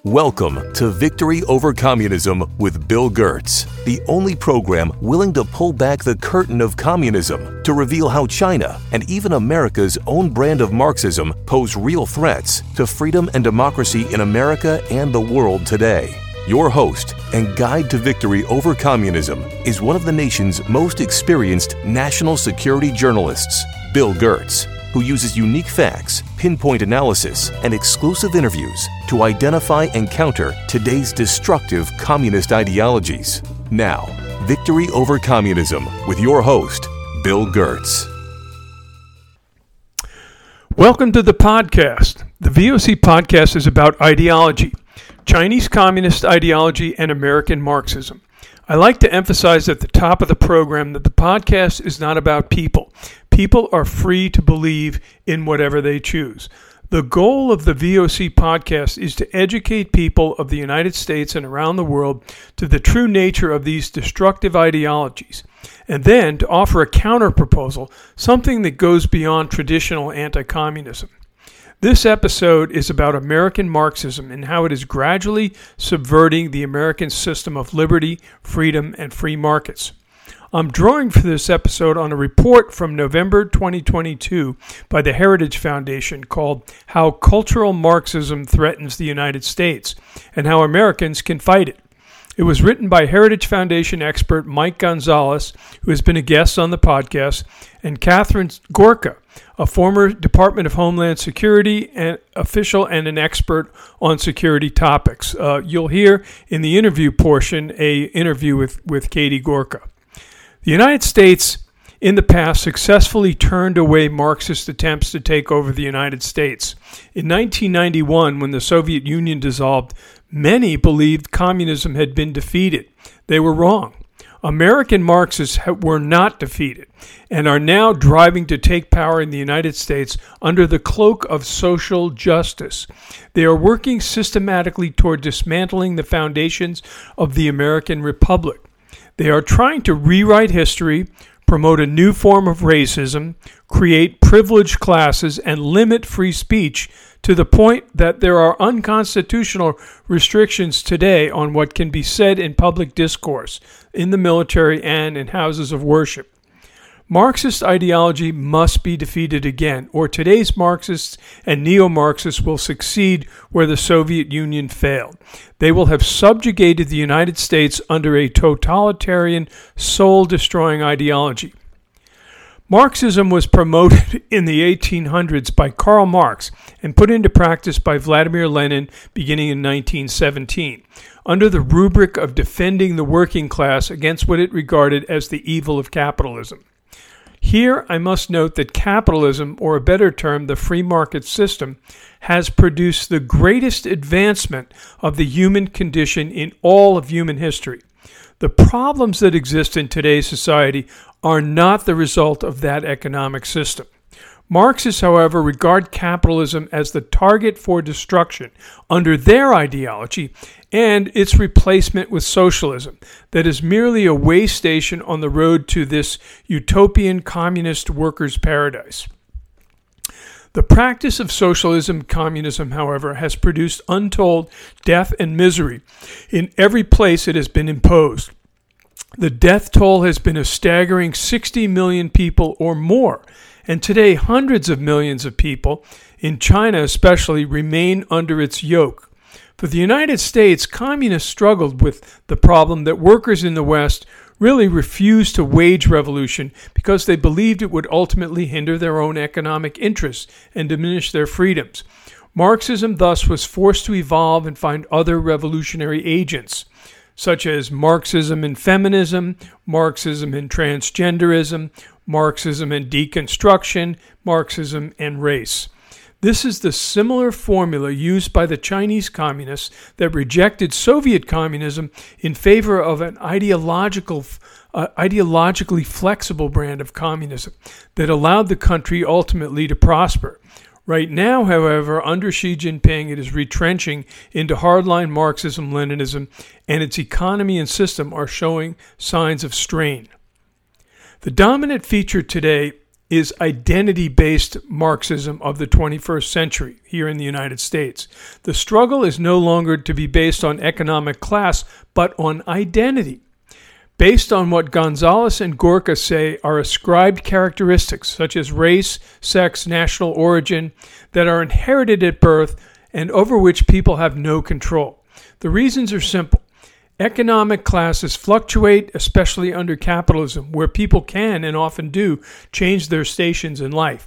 Welcome to Victory Over Communism with Bill Gertz, the only program willing to pull back the curtain of communism to reveal how China and even America's own brand of Marxism pose real threats to freedom and democracy in America and the world today. Your host and guide to victory over communism is one of the nation's most experienced national security journalists, Bill Gertz, who uses unique facts, pinpoint analysis, and exclusive interviews to identify and counter today's destructive communist ideologies. Now, Victory Over Communism with your host, Bill Gertz. Welcome to the podcast. The VOC podcast is about ideology, Chinese communist ideology, and American Marxism. I like to emphasize at the top of the program that the podcast is not about people. People are free to believe in whatever they choose. The goal of the VOC podcast is to educate people of the United States and around the world to the true nature of these destructive ideologies, and then to offer a counter-proposal, something that goes beyond traditional anti-communism. This episode is about American Marxism and how it is gradually subverting the American system of liberty, freedom, and free markets. I'm drawing for this episode on a report from November 2022 by the Heritage Foundation called How Cultural Marxism Threatens the United States and How Americans Can Fight It. It was written by Heritage Foundation expert Mike Gonzalez, who has been a guest on the podcast, and Catherine Gorka, a former Department of Homeland Security official and an expert on security topics. You'll hear in the interview portion an interview with Katie Gorka. The United States in the past successfully turned away Marxist attempts to take over the United States. In 1991, when the Soviet Union dissolved, many believed communism had been defeated. They were wrong. American Marxists were not defeated and are now driving to take power in the United States under the cloak of social justice. They are working systematically toward dismantling the foundations of the American Republic. They are trying to rewrite history, promote a new form of racism, create privileged classes, and limit free speech to the point that there are unconstitutional restrictions today on what can be said in public discourse, in the military, and in houses of worship. Marxist ideology must be defeated again, or today's Marxists and neo-Marxists will succeed where the Soviet Union failed. They will have subjugated the United States under a totalitarian, soul-destroying ideology. Marxism was promoted in the 1800s by Karl Marx and put into practice by Vladimir Lenin beginning in 1917, under the rubric of defending the working class against what it regarded as the evil of capitalism. Here, I must note that capitalism, or a better term, the free market system, has produced the greatest advancement of the human condition in all of human history. The problems that exist in today's society are not the result of that economic system. Marxists, however, regard capitalism as the target for destruction under their ideology and its replacement with socialism that is merely a way station on the road to this utopian communist workers' paradise. The practice of socialism, communism, however, has produced untold death and misery in every place it has been imposed. The death toll has been a staggering 60 million people or more, and today hundreds of millions of people, in China especially, remain under its yoke. For the United States, communists struggled with the problem that workers in the West really refused to wage revolution because they believed it would ultimately hinder their own economic interests and diminish their freedoms. Marxism thus was forced to evolve and find other revolutionary agents, such as Marxism and feminism, Marxism and transgenderism, Marxism and deconstruction, Marxism and race. This is the similar formula used by the Chinese communists that rejected Soviet communism in favor of an ideologically flexible brand of communism that allowed the country ultimately to prosper. Right now, however, under Xi Jinping, it is retrenching into hardline Marxism-Leninism, and its economy and system are showing signs of strain. The dominant feature today is identity-based Marxism of the 21st century here in the United States. The struggle is no longer to be based on economic class, but on identity, based on what Gonzalez and Gorka say are ascribed characteristics such as race, sex, national origin that are inherited at birth and over which people have no control. The reasons are simple. Economic classes fluctuate, especially under capitalism, where people can and often do change their stations in life.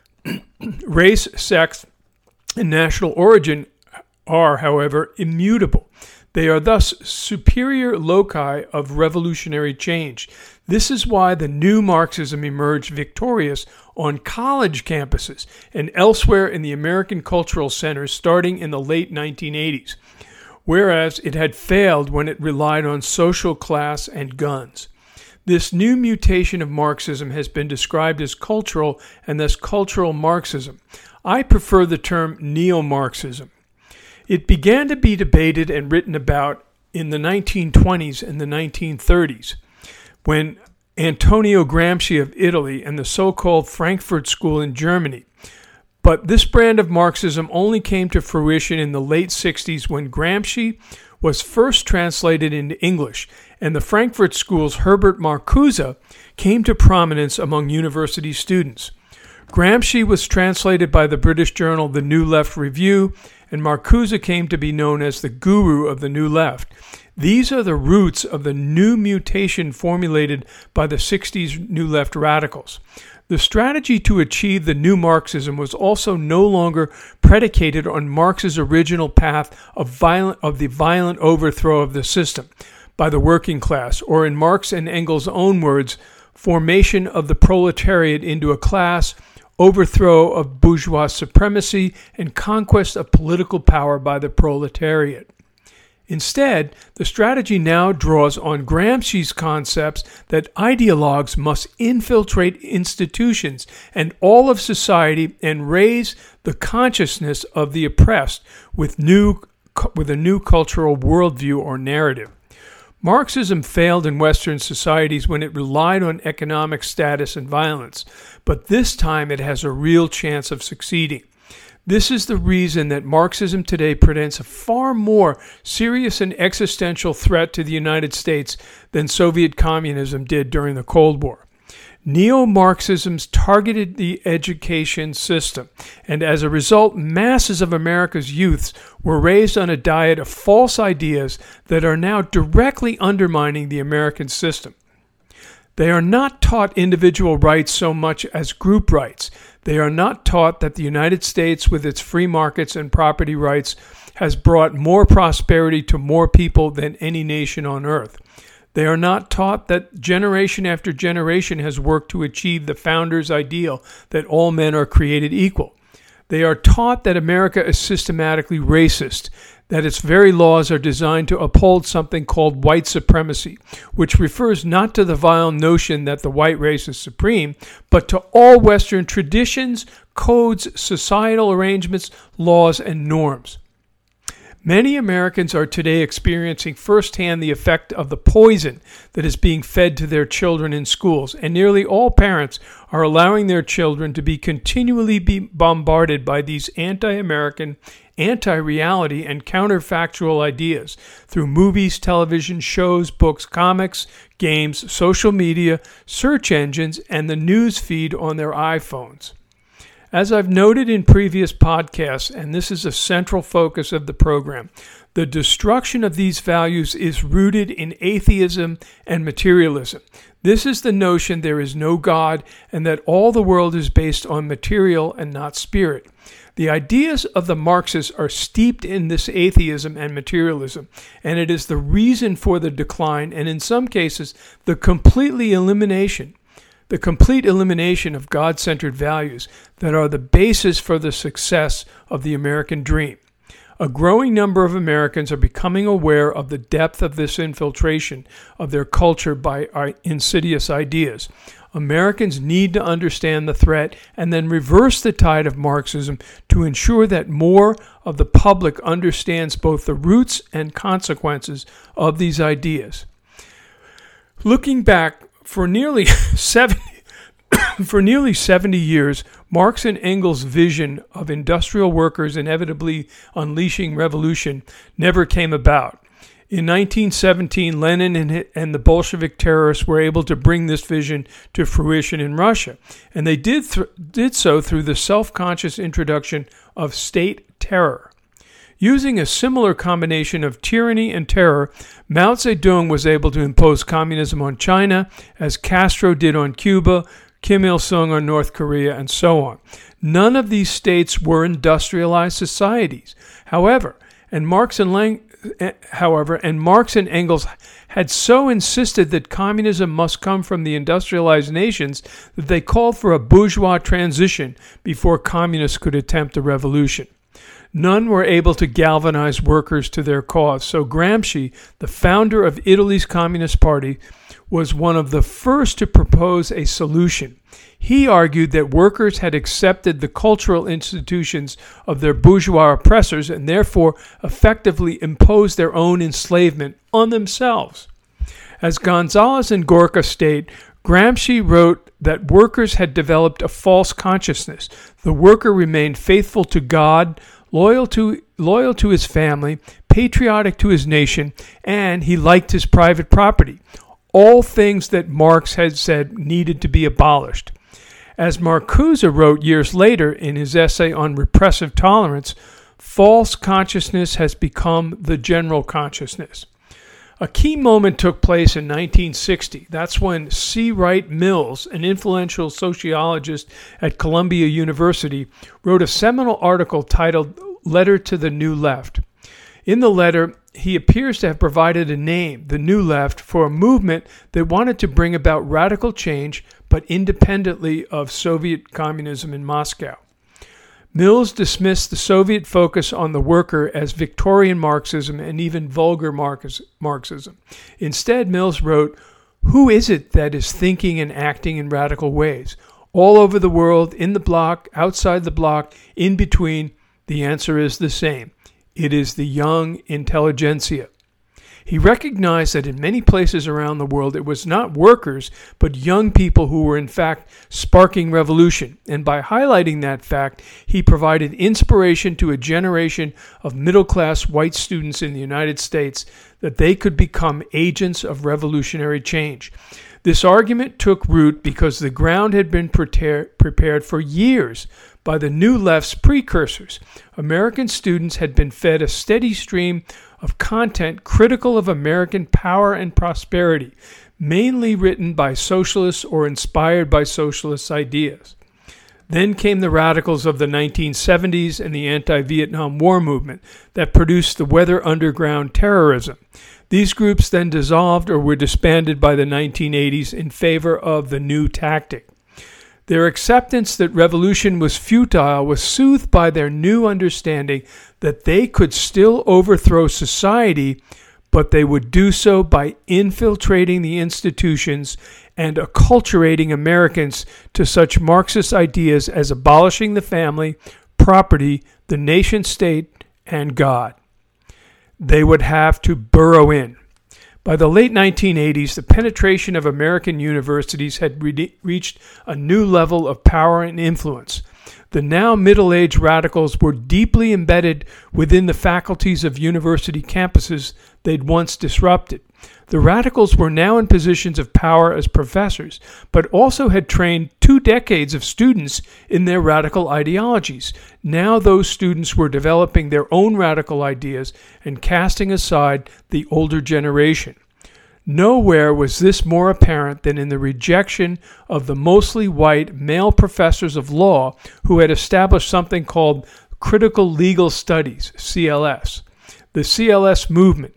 Race, sex, and national origin are, however, immutable. They are thus superior loci of revolutionary change. This is why the new Marxism emerged victorious on college campuses and elsewhere in the American cultural centers starting in the late 1980s. Whereas it had failed when it relied on social class and guns. This new mutation of Marxism has been described as cultural and thus cultural Marxism. I prefer the term neo-Marxism. It began to be debated and written about in the 1920s and the 1930s, when Antonio Gramsci of Italy and the so-called Frankfurt School in Germany. But this brand of Marxism only came to fruition in the late 60s when Gramsci was first translated into English, and the Frankfurt School's Herbert Marcuse came to prominence among university students. Gramsci was translated by the British journal The New Left Review, and Marcuse came to be known as the guru of the New Left. These are the roots of the new mutation formulated by the 60s New Left radicals. The strategy to achieve the new Marxism was also no longer predicated on Marx's original path of the violent overthrow of the system by the working class, or in Marx and Engels' own words, formation of the proletariat into a class, overthrow of bourgeois supremacy, and conquest of political power by the proletariat. Instead, the strategy now draws on Gramsci's concepts that ideologues must infiltrate institutions and all of society and raise the consciousness of the oppressed with a new cultural worldview or narrative. Marxism failed in Western societies when it relied on economic status and violence, but this time it has a real chance of succeeding. This is the reason that Marxism today presents a far more serious and existential threat to the United States than Soviet communism did during the Cold War. Neo-Marxism targeted the education system, and as a result, masses of America's youths were raised on a diet of false ideas that are now directly undermining the American system. They are not taught individual rights so much as group rights. They are not taught that the United States, with its free markets and property rights, has brought more prosperity to more people than any nation on earth. They are not taught that generation after generation has worked to achieve the founder's ideal that all men are created equal. They are taught that America is systematically racist, that its very laws are designed to uphold something called white supremacy, which refers not to the vile notion that the white race is supreme, but to all Western traditions, codes, societal arrangements, laws, and norms. Many Americans are today experiencing firsthand the effect of the poison that is being fed to their children in schools, and nearly all parents are allowing their children to be continually bombarded by these anti-American, anti-reality, and counterfactual ideas through movies, television shows, books, comics, games, social media, search engines, and the news feed on their iPhones. As I've noted in previous podcasts, and this is a central focus of the program, the destruction of these values is rooted in atheism and materialism. This is the notion there is no God and that all the world is based on material and not spirit. The ideas of the Marxists are steeped in this atheism and materialism, and it is the reason for the decline and in some cases the complete elimination of God-centered values that are the basis for the success of the American dream. A growing number of Americans are becoming aware of the depth of this infiltration of their culture by our insidious ideas. Americans need to understand the threat and then reverse the tide of Marxism to ensure that more of the public understands both the roots and consequences of these ideas. Looking back, for nearly 70 For nearly 70 years, Marx and Engels' vision of industrial workers inevitably unleashing revolution never came about. In 1917, Lenin and the Bolshevik terrorists were able to bring this vision to fruition in Russia, and they did so through the self-conscious introduction of state terror. Using a similar combination of tyranny and terror, Mao Zedong was able to impose communism on China, as Castro did on Cuba, Kim Il-sung on North Korea, and so on. None of these states were industrialized societies. However, Marx and Engels had so insisted that communism must come from the industrialized nations that they called for a bourgeois transition before communists could attempt a revolution. None were able to galvanize workers to their cause, so Gramsci, the founder of Italy's Communist Party, was one of the first to propose a solution. He argued that workers had accepted the cultural institutions of their bourgeois oppressors and therefore effectively imposed their own enslavement on themselves. As Gonzalez and Gorka state, Gramsci wrote that workers had developed a false consciousness. The worker remained faithful to God, loyal to his family, patriotic to his nation, and he liked his private property. All things that Marx had said needed to be abolished. As Marcuse wrote years later in his essay on repressive tolerance, false consciousness has become the general consciousness. A key moment took place in 1960. That's when C. Wright Mills, an influential sociologist at Columbia University, wrote a seminal article titled Letter to the New Left. In the letter, he appears to have provided a name, the New Left, for a movement that wanted to bring about radical change, but independently of Soviet communism in Moscow. Mills dismissed the Soviet focus on the worker as Victorian Marxism and even vulgar Marxism. Instead, Mills wrote, "Who is it that is thinking and acting in radical ways? All over the world, in the bloc, outside the bloc, in between, the answer is the same. It is the young intelligentsia." He recognized that in many places around the world it was not workers, but young people who were in fact sparking revolution. And by highlighting that fact, he provided inspiration to a generation of middle-class white students in the United States that they could become agents of revolutionary change. This argument took root because the ground had been prepared for years by the New Left's precursors. American students had been fed a steady stream of content critical of American power and prosperity, mainly written by socialists or inspired by socialist ideas. Then came the radicals of the 1970s and the anti-Vietnam War movement that produced the Weather Underground terrorism. These groups then dissolved or were disbanded by the 1980s in favor of the new tactic. Their acceptance that revolution was futile was soothed by their new understanding that they could still overthrow society, but they would do so by infiltrating the institutions and acculturating Americans to such Marxist ideas as abolishing the family, property, the nation-state, and God. They would have to burrow in. By the late 1980s, the penetration of American universities had reached a new level of power and influence. The now middle-aged radicals were deeply embedded within the faculties of university campuses they'd once disrupted. The radicals were now in positions of power as professors, but also had trained 2 decades of students in their radical ideologies. Now those students were developing their own radical ideas and casting aside the older generation. Nowhere was this more apparent than in the rejection of the mostly white male professors of law who had established something called Critical Legal Studies, CLS. The CLS movement,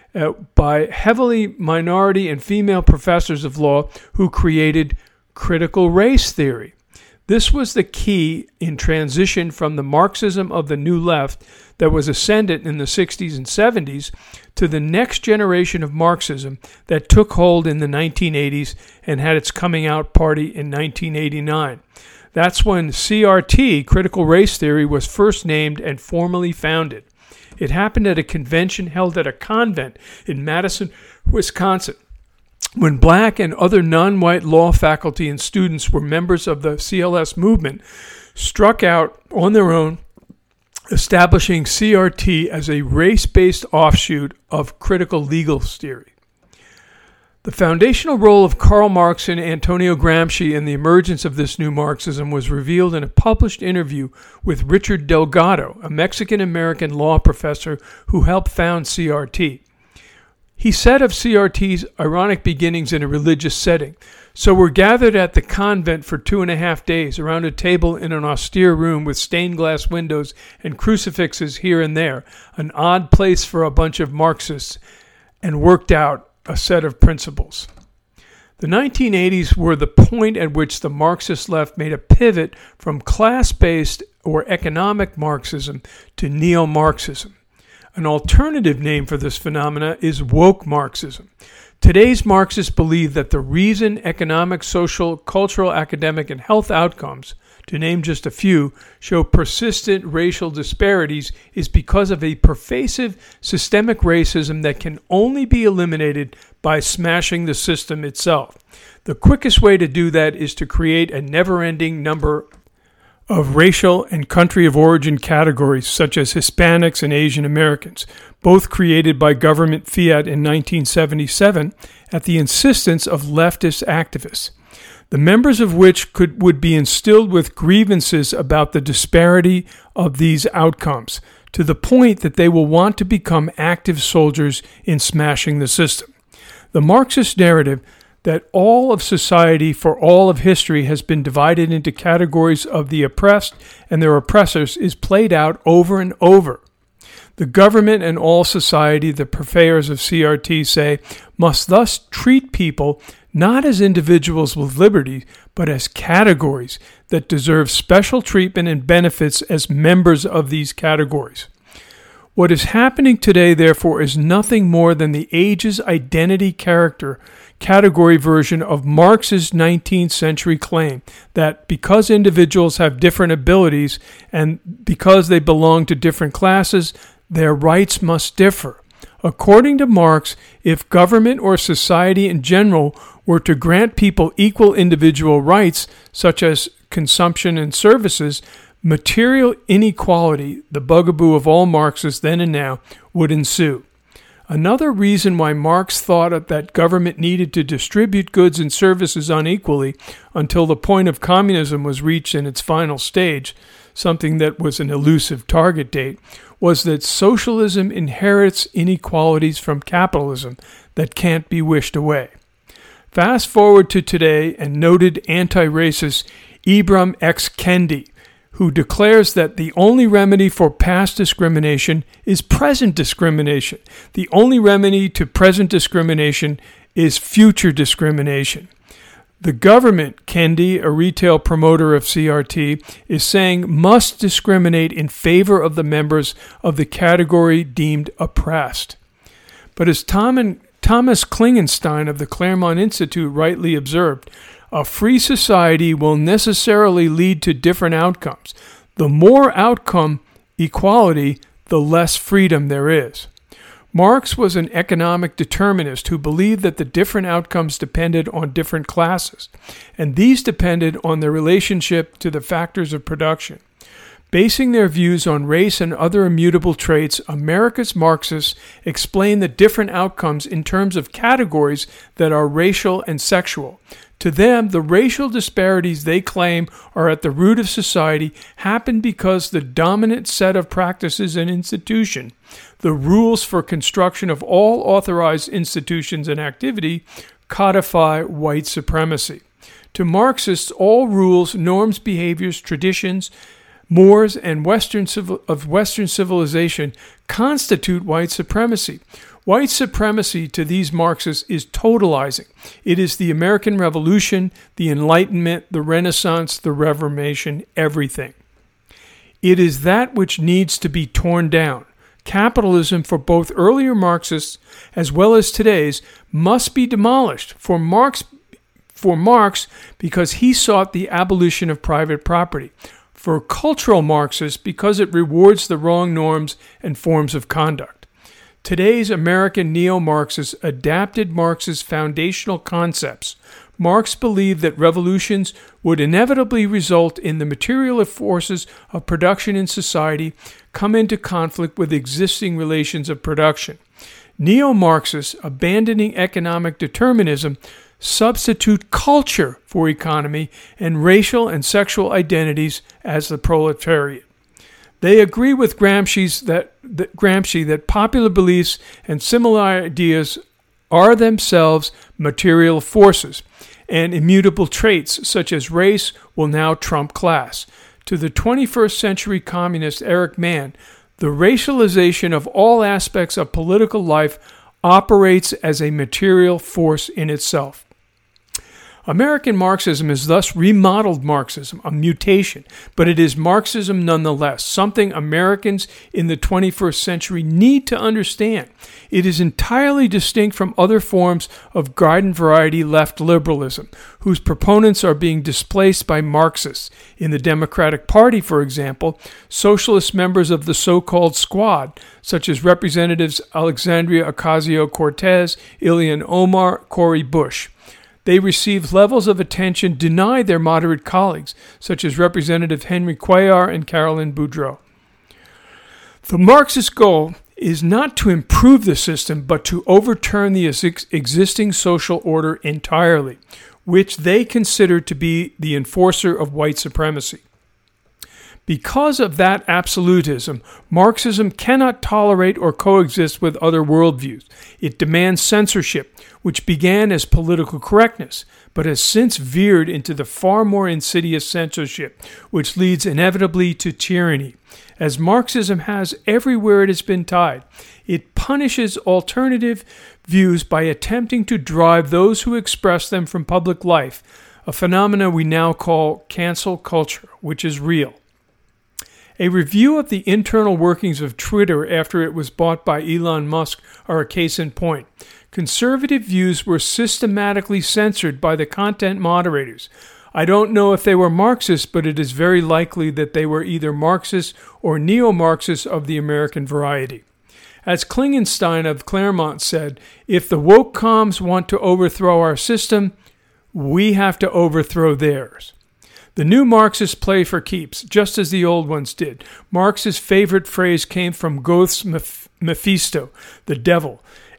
by heavily minority and female professors of law who created critical race theory. This was the key in transition from the Marxism of the New Left that was ascendant in the 60s and 70s to the next generation of Marxism that took hold in the 1980s and had its coming out party in 1989. That's when CRT, critical race theory, was first named and formally founded. It happened at a convention held at a convent in Madison, Wisconsin. When black and other non-white law faculty and students were members of the CLS movement, struck out on their own, establishing CRT as a race-based offshoot of critical legal theory. The foundational role of Karl Marx and Antonio Gramsci in the emergence of this new Marxism was revealed in a published interview with Richard Delgado, a Mexican-American law professor who helped found CRT. He said of CRT's ironic beginnings in a religious setting, "So we're gathered at the convent for 2.5 days around a table in an austere room with stained glass windows and crucifixes here and there, an odd place for a bunch of Marxists, and worked out a set of principles." The 1980s were the point at which the Marxist left made a pivot from class-based or economic Marxism to neo-Marxism. An alternative name for this phenomena is woke Marxism. Today's Marxists believe that the reason economic, social, cultural, academic, and health outcomes, to name just a few, show persistent racial disparities is because of a pervasive systemic racism that can only be eliminated by smashing the system itself. The quickest way to do that is to create a never-ending number of racial and country of origin categories such as Hispanics and Asian Americans, both created by government fiat in 1977 at the insistence of leftist activists, the members of which would be instilled with grievances about the disparity of these outcomes, to the point that they will want to become active soldiers in smashing the system. The Marxist narrative that all of society for all of history has been divided into categories of the oppressed and their oppressors is played out over and over. The government and all society, the purveyors of CRT say, must thus treat people not as individuals with liberty, but as categories that deserve special treatment and benefits as members of these categories. What is happening today, therefore, is nothing more than the age's identity category version of Marx's 19th century claim that because individuals have different abilities and because they belong to different classes, their rights must differ. According to Marx, if government or society in general were to grant people equal individual rights, such as consumption and services, material inequality, the bugaboo of all Marxists then and now, would ensue. Another reason why Marx thought that government needed to distribute goods and services unequally until the point of communism was reached in its final stage, something that was an elusive target date, was that socialism inherits inequalities from capitalism that can't be wished away. Fast forward to today and noted anti-racist Ibram X. Kendi, who declares that the only remedy for past discrimination is present discrimination. The only remedy to present discrimination is future discrimination. The government, Kendi, a retail promoter of CRT, is saying must discriminate in favor of the members of the category deemed oppressed. But as Thomas Klingenstein of the Claremont Institute rightly observed, a free society will necessarily lead to different outcomes. The more outcome equality, the less freedom there is. Marx was an economic determinist who believed that the different outcomes depended on different classes, and these depended on their relationship to the factors of production. Basing their views on race and other immutable traits, America's Marxists explain the different outcomes in terms of categories that are racial and sexual. To them, the racial disparities they claim are at the root of society happen because the dominant set of practices and institution, the rules for construction of all authorized institutions and activity, codify white supremacy. To Marxists, all rules, norms, behaviors, traditions, mores, and Western civilization constitute white supremacy. White supremacy to these Marxists is totalizing. It is the American Revolution, the Enlightenment, the Renaissance, the Reformation, everything. It is that which needs to be torn down. Capitalism, for both earlier Marxists as well as today's, must be demolished. For Marx, because he sought the abolition of private property. For cultural Marxists, because it rewards the wrong norms and forms of conduct. Today's American neo-Marxists adapted Marx's foundational concepts. Marx believed that revolutions would inevitably result in the material forces of production in society come into conflict with existing relations of production. Neo-Marxists, abandoning economic determinism, substitute culture for economy and racial and sexual identities as the proletariat. They agree with Gramsci that popular beliefs and similar ideas are themselves material forces, and immutable traits such as race will now trump class. To the 21st century communist Eric Mann, the racialization of all aspects of political life operates as a material force in itself. American Marxism is thus remodeled Marxism, a mutation, but it is Marxism nonetheless, something Americans in the 21st century need to understand. It is entirely distinct from other forms of garden variety left liberalism, whose proponents are being displaced by Marxists. In the Democratic Party, for example, socialist members of the so-called Squad, such as Representatives Alexandria Ocasio-Cortez, Ilhan Omar, Cori Bush, they receive levels of attention denied their moderate colleagues, such as Representative Henry Cuellar and Carolyn Boudreaux. The Marxist goal is not to improve the system, but to overturn the existing social order entirely, which they consider to be the enforcer of white supremacy. Because of that absolutism, Marxism cannot tolerate or coexist with other worldviews. It demands censorship, which began as political correctness, but has since veered into the far more insidious censorship, which leads inevitably to tyranny. As Marxism has everywhere it has been tied, it punishes alternative views by attempting to drive those who express them from public life, a phenomenon we now call cancel culture, which is real. A review of the internal workings of Twitter after it was bought by Elon Musk are a case in point. Conservative views were systematically censored by the content moderators. I don't know if they were Marxists, but it is very likely that they were either Marxists or neo-Marxists of the American variety. As Klingenstein of Claremont said, if the woke comms want to overthrow our system, we have to overthrow theirs. The new Marxists play for keeps, just as the old ones did. Marx's favorite phrase came from Goethe's Mephisto, the devil.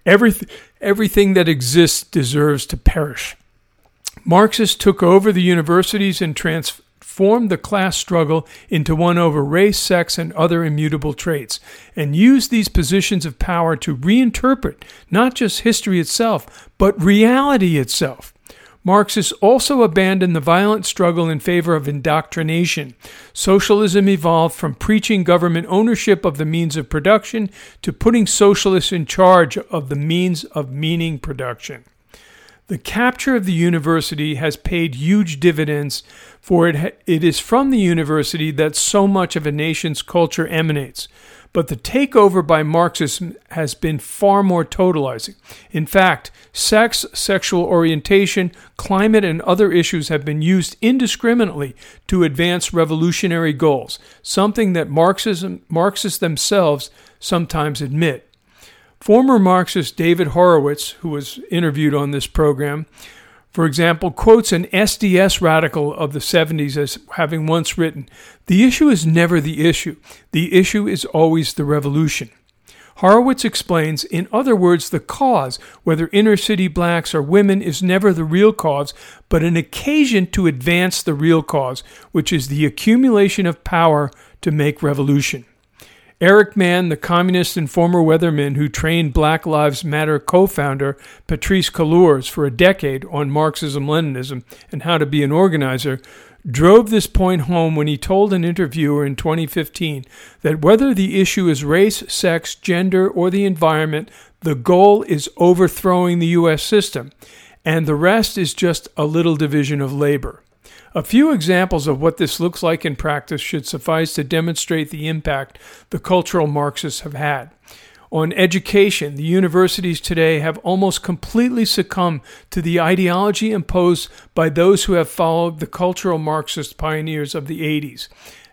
Everything that exists deserves to perish. Marxists took over the universities and transformed the class struggle into one over race, sex, and other immutable traits, and used these positions of power to reinterpret not just history itself, but reality itself. Marxists also abandoned the violent struggle in favor of indoctrination. Socialism evolved from preaching government ownership of the means of production to putting socialists in charge of the means of meaning production. The capture of the university has paid huge dividends, for it is from the university that so much of a nation's culture emanates. But the takeover by Marxism has been far more totalizing. In fact, sex, sexual orientation, climate, and other issues have been used indiscriminately to advance revolutionary goals, something that Marxists themselves sometimes admit. Former Marxist David Horowitz, who was interviewed on this program, for example, quotes an SDS radical of the 70s as having once written, "The issue is never the issue. The issue is always the revolution." Horowitz explains, in other words, the cause, whether inner-city blacks or women, is never the real cause, but an occasion to advance the real cause, which is the accumulation of power to make revolution. Eric Mann, the communist and former weatherman who trained Black Lives Matter co-founder Patrisse Cullors for a decade on Marxism-Leninism and how to be an organizer, drove this point home when he told an interviewer in 2015 that whether the issue is race, sex, gender, or the environment, the goal is overthrowing the U.S. system, and the rest is just a little division of labor. A few examples of what this looks like in practice should suffice to demonstrate the impact the cultural Marxists have had. On education, the universities today have almost completely succumbed to the ideology imposed by those who have followed the cultural Marxist pioneers of the 80s.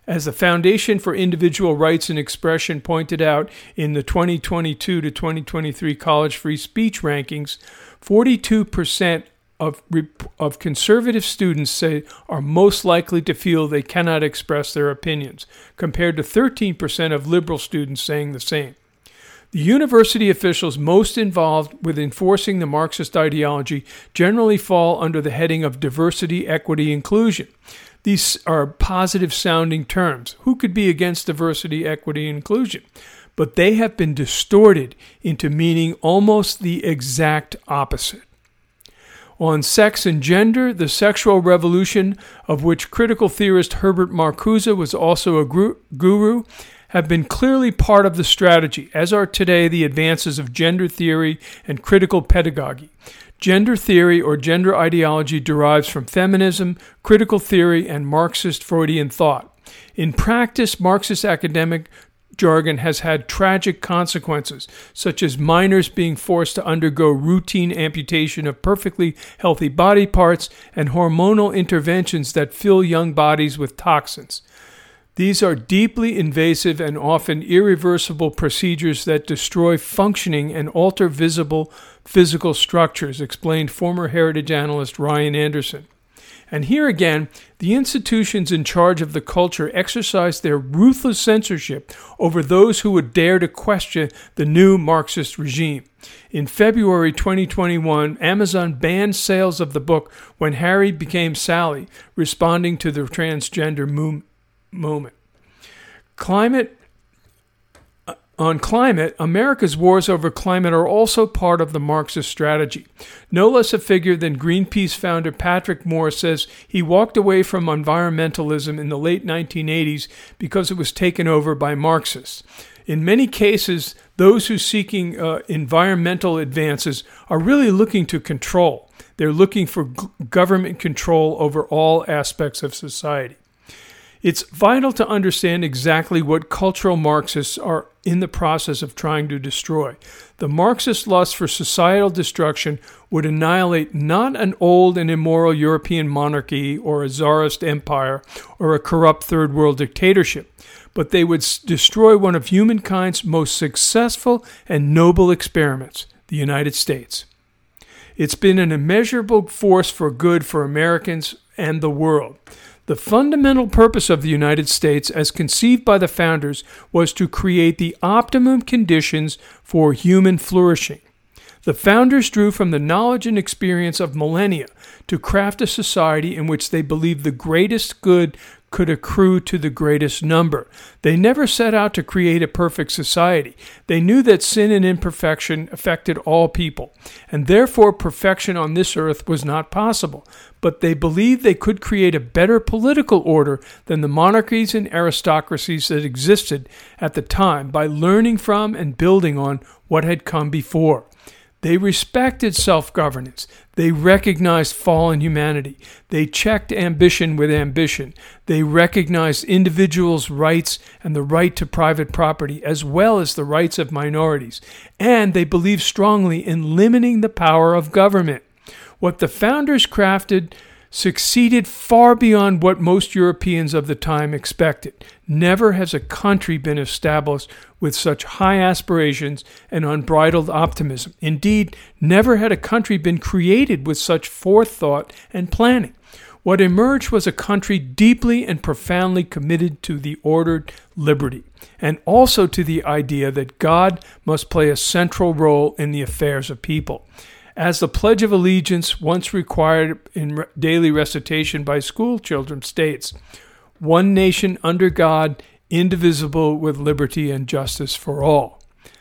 As the Foundation for Individual Rights and Expression pointed out in the 2022 to 2023 College Free Speech rankings, 42% of conservative students say are most likely to feel they cannot express their opinions, compared to 13% of liberal students saying the same. The university officials most involved with enforcing the Marxist ideology generally fall under the heading of diversity, equity, inclusion. These are positive-sounding terms. Who could be against diversity, equity, and inclusion? But they have been distorted into meaning almost the exact opposite. On sex and gender, the sexual revolution, of which critical theorist Herbert Marcuse was also a guru, have been clearly part of the strategy, as are today the advances of gender theory and critical pedagogy. Gender theory or gender ideology derives from feminism, critical theory, and Marxist Freudian thought. In practice, Marxist academic jargon has had tragic consequences, such as minors being forced to undergo routine amputation of perfectly healthy body parts and hormonal interventions that fill young bodies with toxins. These are deeply invasive and often irreversible procedures that destroy functioning and alter visible physical structures, explained former Heritage analyst Ryan Anderson. And here again, the institutions in charge of the culture exercise their ruthless censorship over those who would dare to question the new Marxist regime. In February 2021, Amazon banned sales of the book When Harry Became Sally, responding to the transgender moment. On climate, America's wars over climate are also part of the Marxist strategy. No less a figure than Greenpeace founder Patrick Moore says he walked away from environmentalism in the late 1980s because it was taken over by Marxists. In many cases, those who are seeking environmental advances are really looking to control. They're looking for government control over all aspects of society. It's vital to understand exactly what cultural Marxists are in the process of trying to destroy. The Marxist lust for societal destruction would annihilate not an old and immoral European monarchy or a czarist empire or a corrupt third world dictatorship, but they would destroy one of humankind's most successful and noble experiments, the United States. It's been an immeasurable force for good for Americans and the world. The fundamental purpose of the United States, as conceived by the founders, was to create the optimum conditions for human flourishing. The founders drew from the knowledge and experience of millennia to craft a society in which they believed the greatest good could accrue to the greatest number. They never set out to create a perfect society. They knew that sin and imperfection affected all people, and therefore perfection on this earth was not possible. But they believed they could create a better political order than the monarchies and aristocracies that existed at the time by learning from and building on what had come before. They respected self-governance. They recognized fallen humanity. They checked ambition with ambition. They recognized individuals' rights and the right to private property, as well as the rights of minorities. And they believed strongly in limiting the power of government. What the founders crafted succeeded far beyond what most Europeans of the time expected. Never has a country been established with such high aspirations and unbridled optimism. Indeed, never had a country been created with such forethought and planning. What emerged was a country deeply and profoundly committed to the ordered liberty, and also to the idea that God must play a central role in the affairs of people. As the Pledge of Allegiance, once required in daily recitation by school children, states, "One nation under God, indivisible, with liberty and justice for all."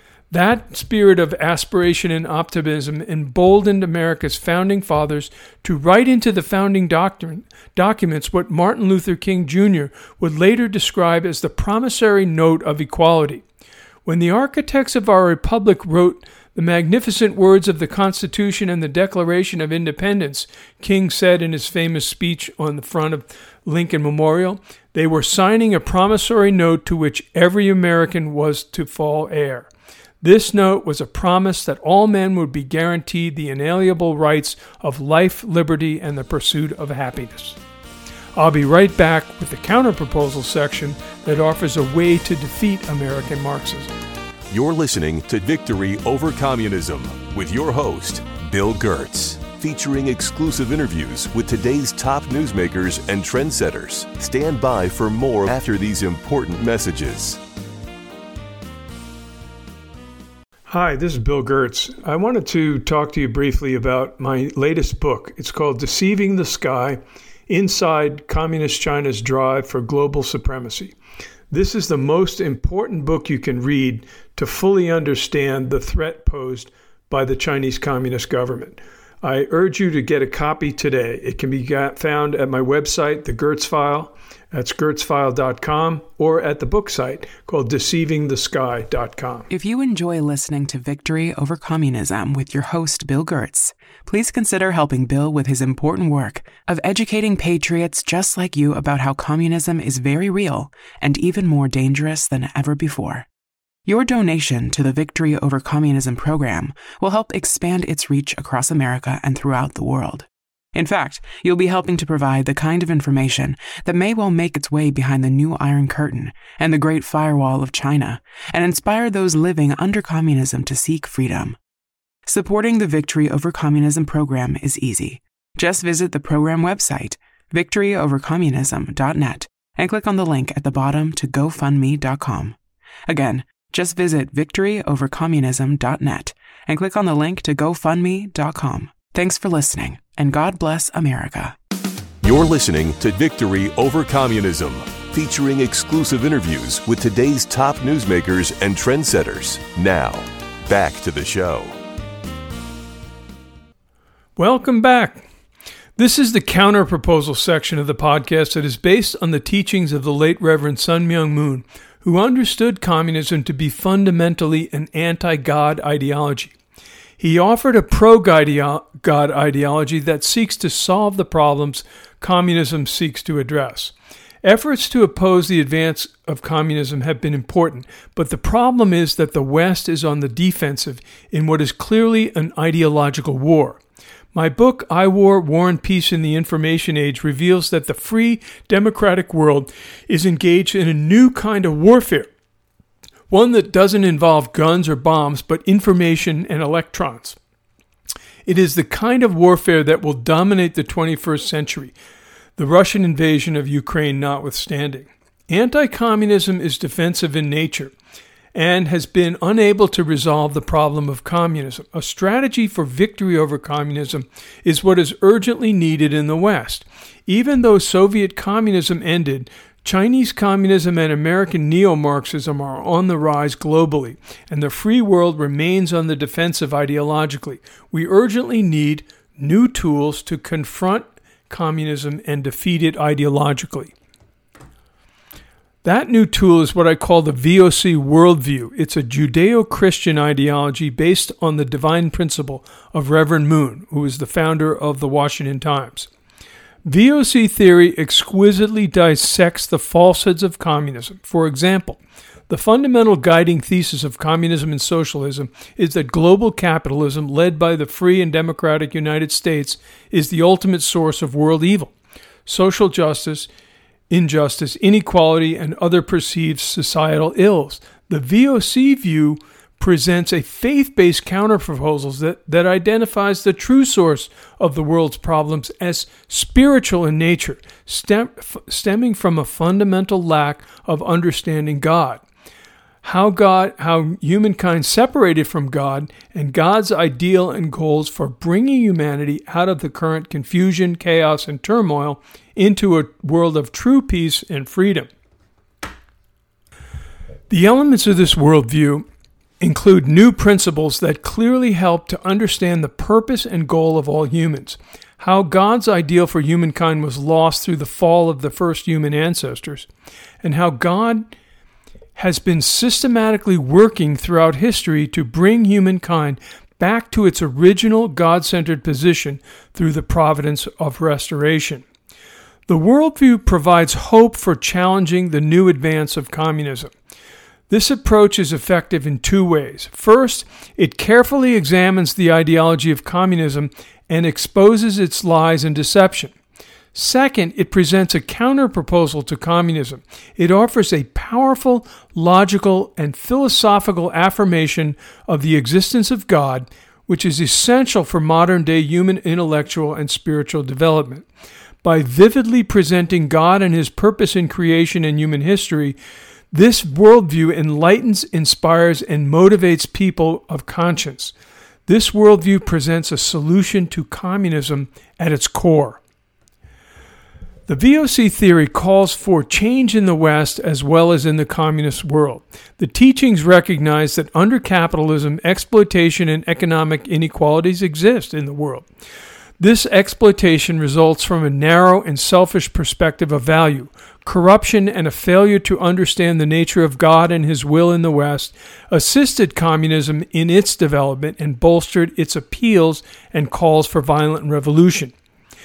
That spirit of aspiration and optimism emboldened America's founding fathers to write into the founding documents what Martin Luther King Jr. would later describe as the promissory note of equality. When the architects of our republic wrote the magnificent words of the Constitution and the Declaration of Independence, King said in his famous speech on the front of Lincoln Memorial, they were signing a promissory note to which every American was to fall heir. This note was a promise that all men would be guaranteed the inalienable rights of life, liberty, and the pursuit of happiness. I'll be right back with the counterproposal section that offers a way to defeat American Marxism. You're listening to Victory Over Communism with your host, Bill Gertz, featuring exclusive interviews with today's top newsmakers and trendsetters. Stand by for more after these important messages. Hi, this is Bill Gertz. I wanted to talk to you briefly about my latest book. It's called Deceiving the Sky: Inside Communist China's Drive for Global Supremacy. This is the most important book you can read to fully understand the threat posed by the Chinese Communist government. I urge you to get a copy today. It can be found at my website, The Gertz File. That's gertzfile.com, or at the book site called deceivingthesky.com. If you enjoy listening to Victory Over Communism with your host, Bill Gertz, please consider helping Bill with his important work of educating patriots just like you about how communism is very real and even more dangerous than ever before. Your donation to the Victory Over Communism program will help expand its reach across America and throughout the world. In fact, you'll be helping to provide the kind of information that may well make its way behind the new Iron Curtain and the Great Firewall of China and inspire those living under communism to seek freedom. Supporting the Victory Over Communism program is easy. Just visit the program website, victoryovercommunism.net, and click on the link at the bottom to GoFundMe.com. Again, just visit victoryovercommunism.net and click on the link to GoFundMe.com. Thanks for listening, and God bless America. You're listening to Victory Over Communism, featuring exclusive interviews with today's top newsmakers and trendsetters. Now, back to the show. Welcome back. This is the counterproposal section of the podcast that is based on the teachings of the late Reverend Sun Myung Moon, who understood communism to be fundamentally an anti-God ideology. He offered a pro-God ideology that seeks to solve the problems communism seeks to address. Efforts to oppose the advance of communism have been important, but the problem is that the West is on the defensive in what is clearly an ideological war. My book, I War, War and Peace in the Information Age, reveals that the free, democratic world is engaged in a new kind of warfare, one that doesn't involve guns or bombs, but information and electrons. It is the kind of warfare that will dominate the 21st century, the Russian invasion of Ukraine notwithstanding. Anti-communism is defensive in nature and has been unable to resolve the problem of communism. A strategy for victory over communism is what is urgently needed in the West. Even though Soviet communism ended, Chinese communism and American neo-Marxism are on the rise globally, and the free world remains on the defensive ideologically. We urgently need new tools to confront communism and defeat it ideologically. That new tool is what I call the VOC worldview. It's a Judeo-Christian ideology based on the divine principle of Reverend Moon, who is the founder of the Washington Times. VOC theory exquisitely dissects the falsehoods of communism. For example, the fundamental guiding thesis of communism and socialism is that global capitalism, led by the free and democratic United States, is the ultimate source of world evil. Social justice, injustice, inequality, and other perceived societal ills. The VOC view presents a faith-based counterproposal that identifies the true source of the world's problems as spiritual in nature, stemming from a fundamental lack of understanding God. How humankind separated from God, and God's ideal and goals for bringing humanity out of the current confusion, chaos, and turmoil into a world of true peace and freedom. The elements of this worldview include new principles that clearly help to understand the purpose and goal of all humans, how God's ideal for humankind was lost through the fall of the first human ancestors, and how God has been systematically working throughout history to bring humankind back to its original God-centered position through the providence of restoration. The worldview provides hope for challenging the new advance of communism. This approach is effective in two ways. First, it carefully examines the ideology of communism and exposes its lies and deception. Second, it presents a counterproposal to communism. It offers a powerful, logical, and philosophical affirmation of the existence of God, which is essential for modern-day human intellectual and spiritual development. By vividly presenting God and His purpose in creation and human history, this worldview enlightens, inspires, and motivates people of conscience. This worldview presents a solution to communism at its core. The VOC theory calls for change in the West as well as in the communist world. The teachings recognize that under capitalism, exploitation and economic inequalities exist in the world. This exploitation results from a narrow and selfish perspective of value. Corruption and a failure to understand the nature of God and His will in the West assisted communism in its development and bolstered its appeals and calls for violent revolution.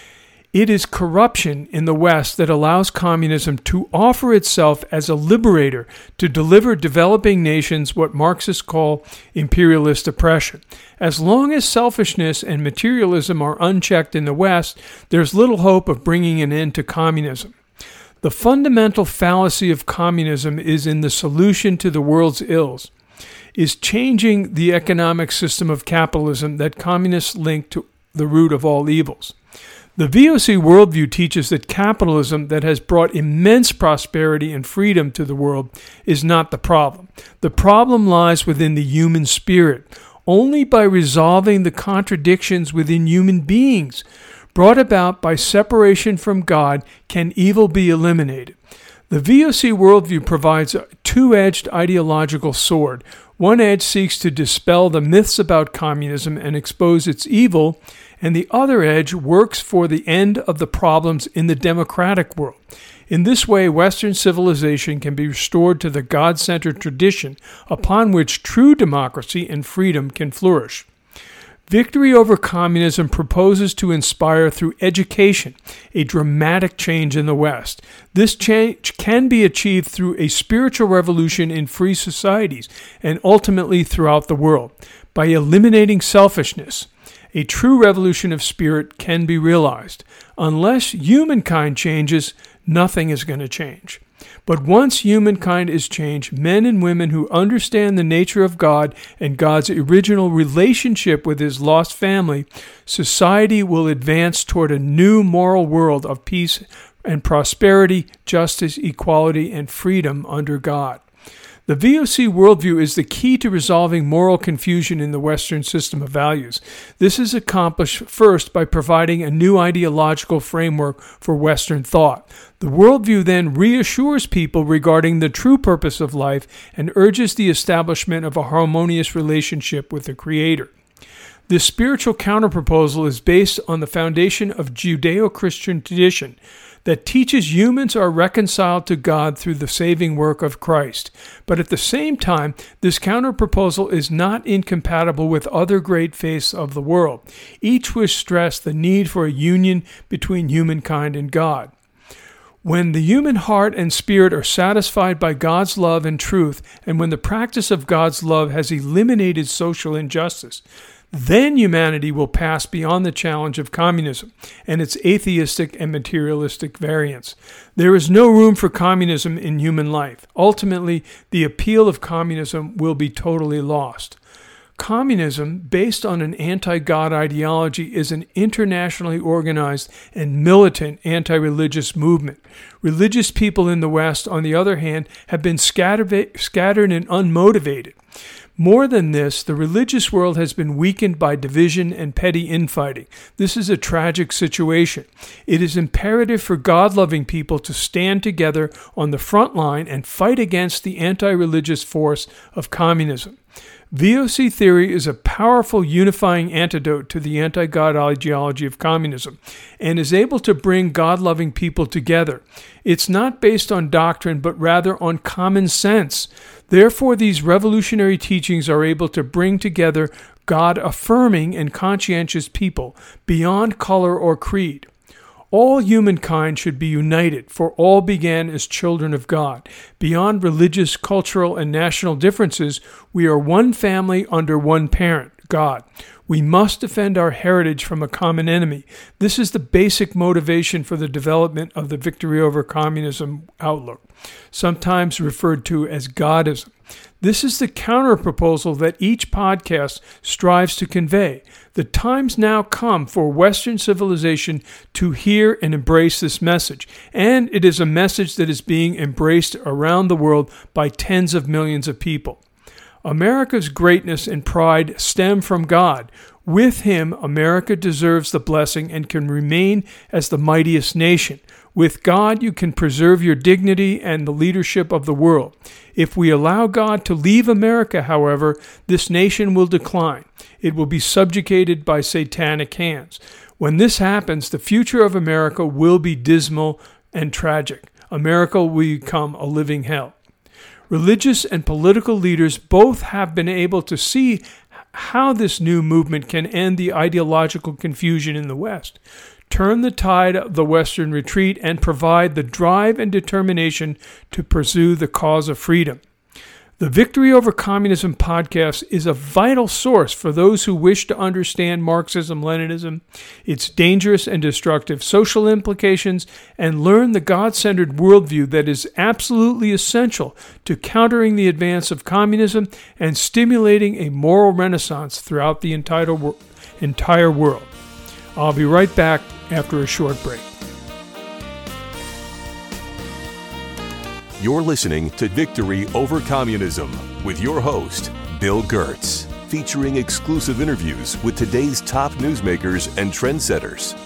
It is corruption in the West that allows communism to offer itself as a liberator to deliver developing nations what Marxists call imperialist oppression. As long as selfishness and materialism are unchecked in the West, there's little hope of bringing an end to communism. The fundamental fallacy of communism is in the solution to the world's ills, is changing the economic system of capitalism that communists link to the root of all evils. The VOC worldview teaches that capitalism that has brought immense prosperity and freedom to the world is not the problem. The problem lies within the human spirit. Only by resolving the contradictions within human beings brought about by separation from God can evil be eliminated. The VOC worldview provides a two-edged ideological sword. One edge seeks to dispel the myths about communism and expose its evil, and the other edge works for the end of the problems in the democratic world. In this way, Western civilization can be restored to the God-centered tradition upon which true democracy and freedom can flourish. Victory over communism proposes to inspire through education a dramatic change in the West. This change can be achieved through a spiritual revolution in free societies and ultimately throughout the world. By eliminating selfishness, a true revolution of spirit can be realized. Unless humankind changes, nothing is going to change. But once humankind is changed, men and women who understand the nature of God and God's original relationship with His lost family, society will advance toward a new moral world of peace and prosperity, justice, equality, and freedom under God. The VOC worldview is the key to resolving moral confusion in the Western system of values. This is accomplished first by providing a new ideological framework for Western thought. The worldview then reassures people regarding the true purpose of life and urges the establishment of a harmonious relationship with the Creator. This spiritual counterproposal is based on the foundation of Judeo-Christian tradition that teaches humans are reconciled to God through the saving work of Christ. But at the same time, this counterproposal is not incompatible with other great faiths of the world. Each will stress the need for a union between humankind and God. When the human heart and spirit are satisfied by God's love and truth, and when the practice of God's love has eliminated social injustice, then humanity will pass beyond the challenge of communism and its atheistic and materialistic variants. There is no room for communism in human life. Ultimately, the appeal of communism will be totally lost. Communism, based on an anti-God ideology, is an internationally organized and militant anti-religious movement. Religious people in the West, on the other hand, have been scattered and unmotivated. More than this, the religious world has been weakened by division and petty infighting. This is a tragic situation. It is imperative for God-loving people to stand together on the front line and fight against the anti-religious force of communism. VOC theory is a powerful unifying antidote to the anti-God ideology of communism and is able to bring God-loving people together. It's not based on doctrine, but rather on common sense. Therefore, these revolutionary teachings are able to bring together God-affirming and conscientious people beyond color or creed. All humankind should be united, for all began as children of God. Beyond religious, cultural, and national differences, we are one family under one parent, God. We must defend our heritage from a common enemy. This is the basic motivation for the development of the victory over communism outlook, sometimes referred to as Godism. This is the counter-proposal that each podcast strives to convey. The time's now come for Western civilization to hear and embrace this message, and it is a message that is being embraced around the world by tens of millions of people. America's greatness and pride stem from God. With Him, America deserves the blessing and can remain as the mightiest nation. With God, you can preserve your dignity and the leadership of the world. If we allow God to leave America, however, this nation will decline. It will be subjugated by satanic hands. When this happens, the future of America will be dismal and tragic. America will become a living hell. Religious and political leaders both have been able to see how this new movement can end the ideological confusion in the West, turn the tide of the Western retreat, and provide the drive and determination to pursue the cause of freedom. The Victory Over Communism podcast is a vital source for those who wish to understand Marxism-Leninism, its dangerous and destructive social implications, and learn the God-centered worldview that is absolutely essential to countering the advance of communism and stimulating a moral renaissance throughout the entire world. I'll be right back after a short break. You're listening to Victory Over Communism with your host, Bill Gertz, featuring exclusive interviews with today's top newsmakers and trendsetters.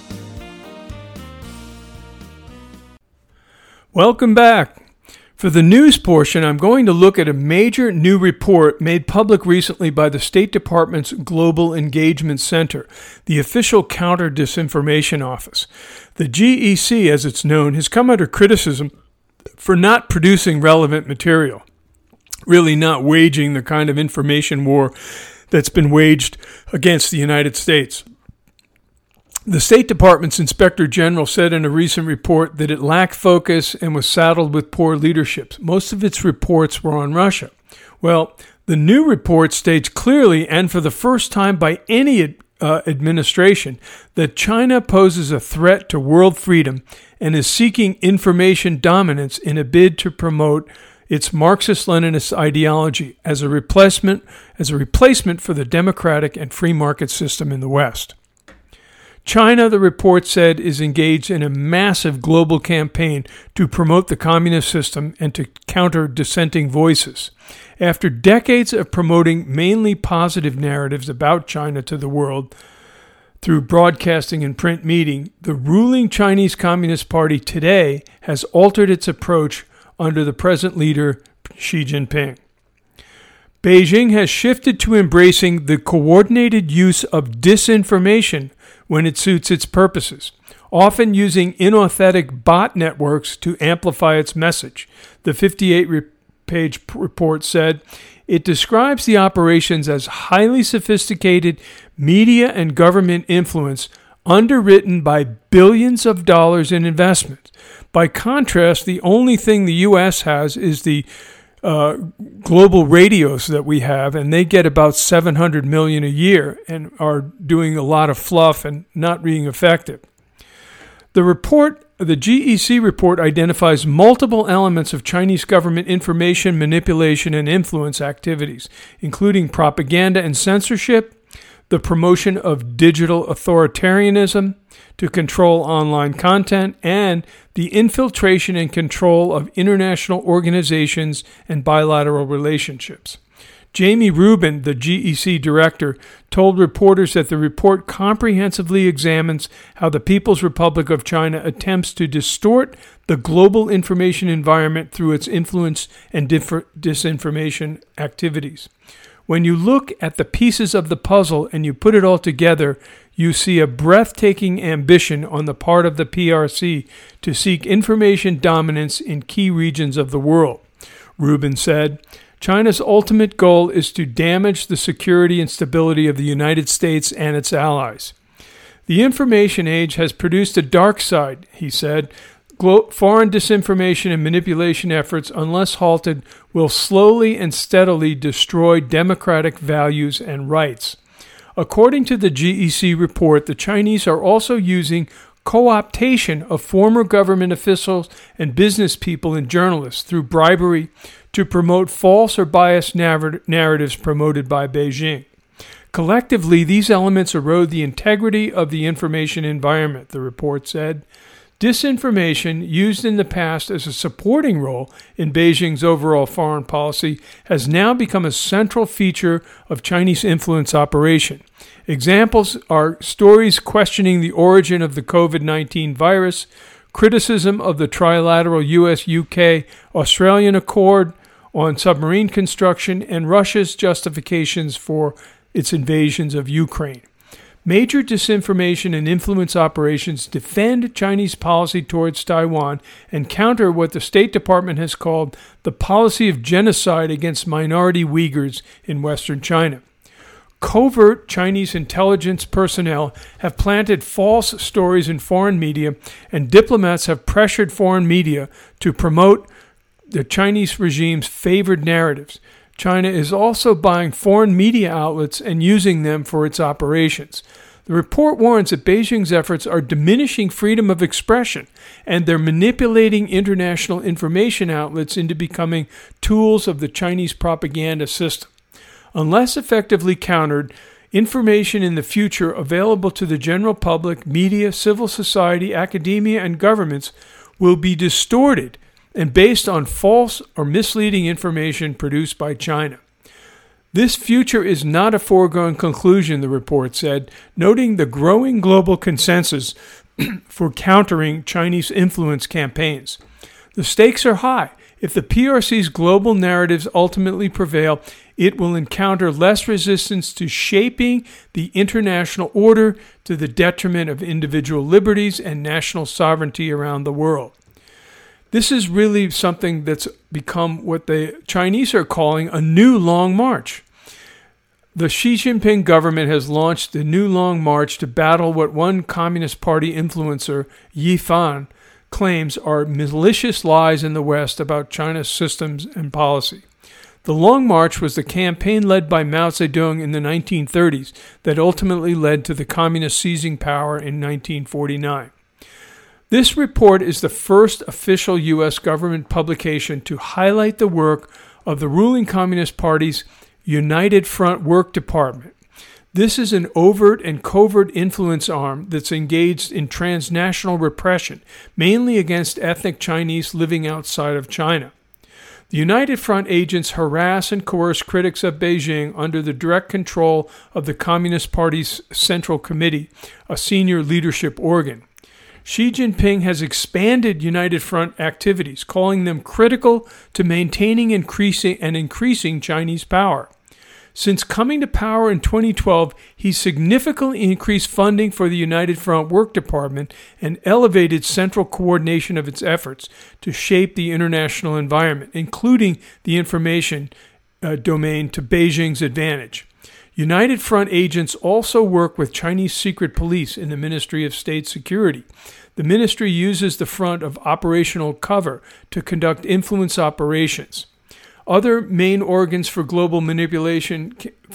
Welcome back. For the news portion, I'm going to look at a major new report made public recently by the State Department's Global Engagement Center, the official counter-disinformation office. The GEC, as it's known, has come under criticism for not producing relevant material, really not waging the kind of information war that's been waged against the United States. The State Department's Inspector General said in a recent report that it lacked focus and was saddled with poor leadership. Most of its reports were on Russia. Well, the new report states clearly, and for the first time by any administration, that China poses a threat to world freedom and is seeking information dominance in a bid to promote its Marxist-Leninist ideology as a replacement for the democratic and free market system in the West. China, the report said, is engaged in a massive global campaign to promote the communist system and to counter dissenting voices. After decades of promoting mainly positive narratives about China to the world through broadcasting and print media, the ruling Chinese Communist Party today has altered its approach under the present leader, Xi Jinping. Beijing has shifted to embracing the coordinated use of disinformation when it suits its purposes, often using inauthentic bot networks to amplify its message. The 58-page report said it describes the operations as highly sophisticated media and government influence underwritten by billions of dollars in investment. By contrast, the only thing the U.S. has is the global radios that we have, and they get about $700 million a year and are doing a lot of fluff and not being effective. The GEC report identifies multiple elements of Chinese government information manipulation and influence activities, including propaganda and censorship, the promotion of digital authoritarianism to control online content, and the infiltration and control of international organizations and bilateral relationships. Jamie Rubin, the GEC director, told reporters that the report comprehensively examines how the People's Republic of China attempts to distort the global information environment through its influence and disinformation activities. When you look at the pieces of the puzzle and you put it all together, you see a breathtaking ambition on the part of the PRC to seek information dominance in key regions of the world. Rubin said, China's ultimate goal is to damage the security and stability of the United States and its allies. The information age has produced a dark side, he said. Foreign disinformation and manipulation efforts, unless halted, will slowly and steadily destroy democratic values and rights. According to the GEC report, the Chinese are also using co-optation of former government officials and business people and journalists through bribery to promote false or biased narratives promoted by Beijing. Collectively, these elements erode the integrity of the information environment, the report said. Disinformation, used in the past as a supporting role in Beijing's overall foreign policy, has now become a central feature of Chinese influence operation. Examples are stories questioning the origin of the COVID-19 virus, criticism of the trilateral US-UK-Australian Accord on submarine construction, and Russia's justifications for its invasions of Ukraine. Major disinformation and influence operations defend Chinese policy towards Taiwan and counter what the State Department has called the policy of genocide against minority Uyghurs in Western China. Covert Chinese intelligence personnel have planted false stories in foreign media, and diplomats have pressured foreign media to promote the Chinese regime's favored narratives. China is also buying foreign media outlets and using them for its operations. The report warns that Beijing's efforts are diminishing freedom of expression, and they're manipulating international information outlets into becoming tools of the Chinese propaganda system. Unless effectively countered, information in the future available to the general public, media, civil society, academia, and governments will be distorted and based on false or misleading information produced by China. This future is not a foregone conclusion, the report said, noting the growing global consensus for countering Chinese influence campaigns. The stakes are high. If the PRC's global narratives ultimately prevail, it will encounter less resistance to shaping the international order to the detriment of individual liberties and national sovereignty around the world. This is really something that's become what the Chinese are calling a new Long March. The Xi Jinping government has launched the New Long March to battle what one Communist Party influencer, Yi Fan, claims are malicious lies in the West about China's systems and policy. The Long March was the campaign led by Mao Zedong in the 1930s that ultimately led to the communists seizing power in 1949. This report is the first official U.S. government publication to highlight the work of the ruling Communist Party's United Front Work Department. This is an overt and covert influence arm that's engaged in transnational repression, mainly against ethnic Chinese living outside of China. The United Front agents harass and coerce critics of Beijing under the direct control of the Communist Party's Central Committee, a senior leadership organ. Xi Jinping has expanded United Front activities, calling them critical to maintaining and increasing Chinese power. Since coming to power in 2012, he significantly increased funding for the United Front Work Department and elevated central coordination of its efforts to shape the international environment, including the information domain, to Beijing's advantage. United Front agents also work with Chinese secret police in the Ministry of State Security. The ministry uses the front of operational cover to conduct influence operations. Other main organs for the global manipulation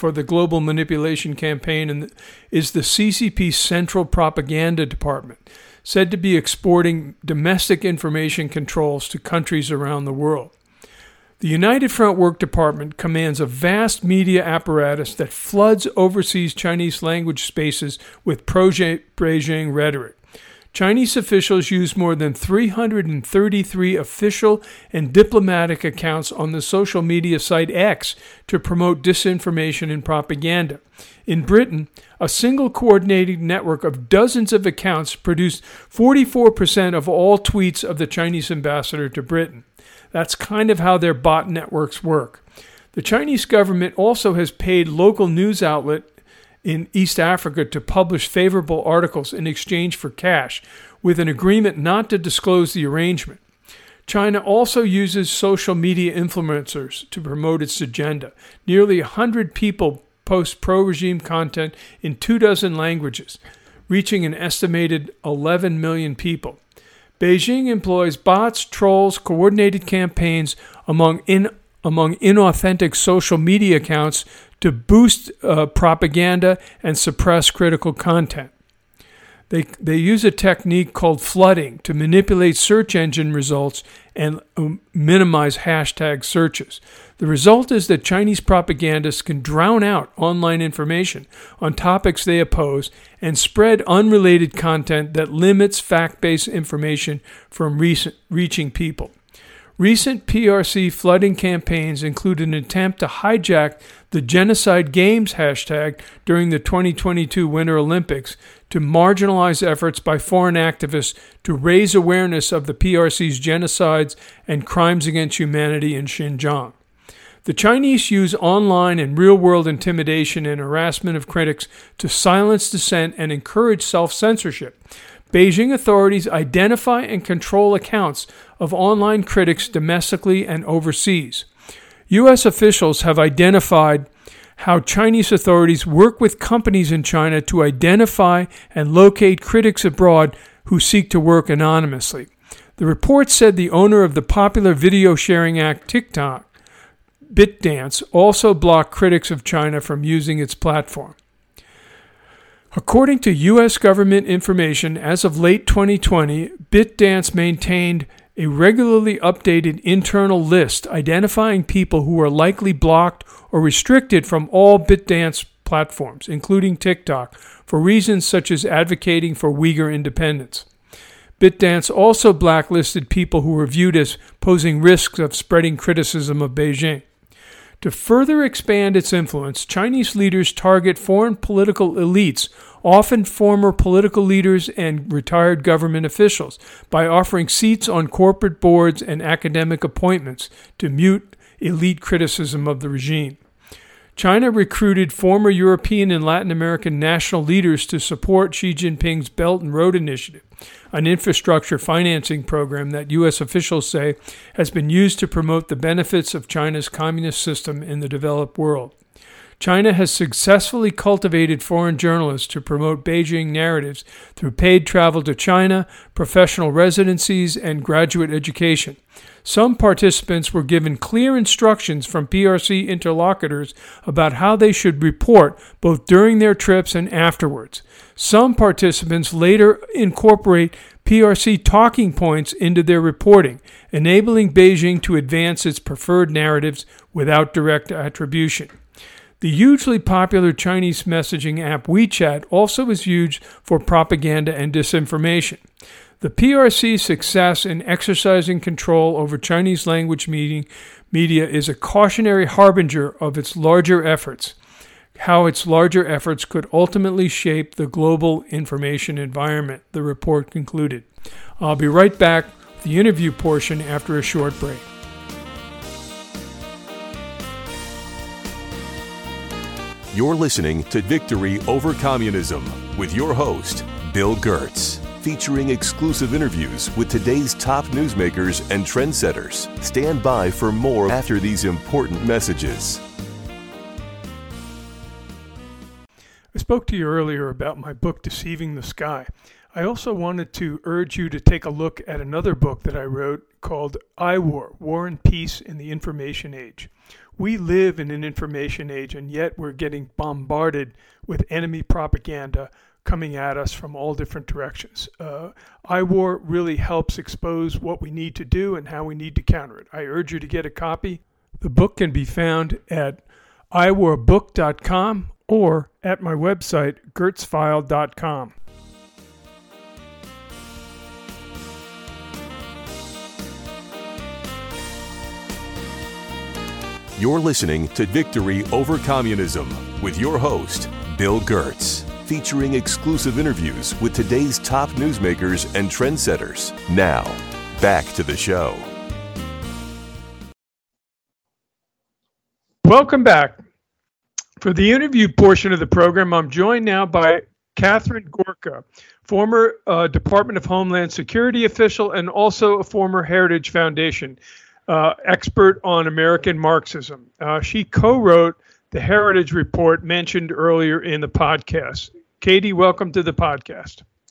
campaign is the CCP Central Propaganda Department, said to be exporting domestic information controls to countries around the world. The United Front Work Department commands a vast media apparatus that floods overseas Chinese language spaces with pro-Beijing rhetoric. Chinese officials use more than 333 official and diplomatic accounts on the social media site X to promote disinformation and propaganda. In Britain, a single coordinated network of dozens of accounts produced 44% of all tweets of the Chinese ambassador to Britain. That's kind of how their bot networks work. The Chinese government also has paid local news outlet in East Africa to publish favorable articles in exchange for cash, with an agreement not to disclose the arrangement. China also uses social media influencers to promote its agenda. Nearly 100 people post pro-regime content in 24 languages, reaching an estimated 11 million people. Beijing employs bots, trolls, coordinated campaigns among inauthentic social media accounts to boost propaganda and suppress critical content. They use a technique called flooding to manipulate search engine results and minimize hashtag searches. The result is that Chinese propagandists can drown out online information on topics they oppose and spread unrelated content that limits fact-based information from reaching people. Recent PRC flooding campaigns include an attempt to hijack the Genocide Games hashtag during the 2022 Winter Olympics to marginalize efforts by foreign activists to raise awareness of the PRC's genocides and crimes against humanity in Xinjiang. The Chinese use online and real-world intimidation and harassment of critics to silence dissent and encourage self-censorship. Beijing authorities identify and control accounts of online critics domestically and overseas. U.S. officials have identified how Chinese authorities work with companies in China to identify and locate critics abroad who seek to work anonymously. The report said the owner of the popular video sharing app TikTok, ByteDance, also blocked critics of China from using its platform. According to U.S. government information, as of late 2020, ByteDance maintained a regularly updated internal list identifying people who are likely blocked or restricted from all ByteDance platforms, including TikTok, for reasons such as advocating for Uyghur independence. ByteDance also blacklisted people who were viewed as posing risks of spreading criticism of Beijing. To further expand its influence, Chinese leaders target foreign political elites, often former political leaders and retired government officials, by offering seats on corporate boards and academic appointments to mute elite criticism of the regime. China recruited former European and Latin American national leaders to support Xi Jinping's Belt and Road Initiative, an infrastructure financing program that U.S. officials say has been used to promote the benefits of China's communist system in the developed world. China has successfully cultivated foreign journalists to promote Beijing narratives through paid travel to China, professional residencies, and graduate education. Some participants were given clear instructions from PRC interlocutors about how they should report both during their trips and afterwards. Some participants later incorporate PRC talking points into their reporting, enabling Beijing to advance its preferred narratives without direct attribution. The hugely popular Chinese messaging app WeChat also is used for propaganda and disinformation. The PRC's success in exercising control over Chinese language media is a cautionary harbinger of its larger efforts, how its larger efforts could ultimately shape the global information environment, the report concluded. I'll be right back with the interview portion after a short break. You're listening to Victory Over Communism with your host, Bill Gertz, featuring exclusive interviews with today's top newsmakers and trendsetters. Stand by for more after these important messages. I spoke to you earlier about my book, Deceiving the Sky. I also wanted to urge you to take a look at another book that I wrote called iWar, War and Peace in the Information Age. We live in an information age, and yet we're getting bombarded with enemy propaganda coming at us from all different directions. iWar really helps expose what we need to do and how we need to counter it. I urge you to get a copy. The book can be found at iwarbook.com or at my website, gertzfile.com. You're listening to Victory Over Communism with your host, Bill Gertz, featuring exclusive interviews with today's top newsmakers and trendsetters. Now, back to the show. Welcome back. For the interview portion of the program, I'm joined now by Catherine Gorka, former Department of Homeland Security official and also a former Heritage Foundation expert on American Marxism. She co-wrote the Heritage Report mentioned earlier in the podcast. Katie, welcome to the podcast.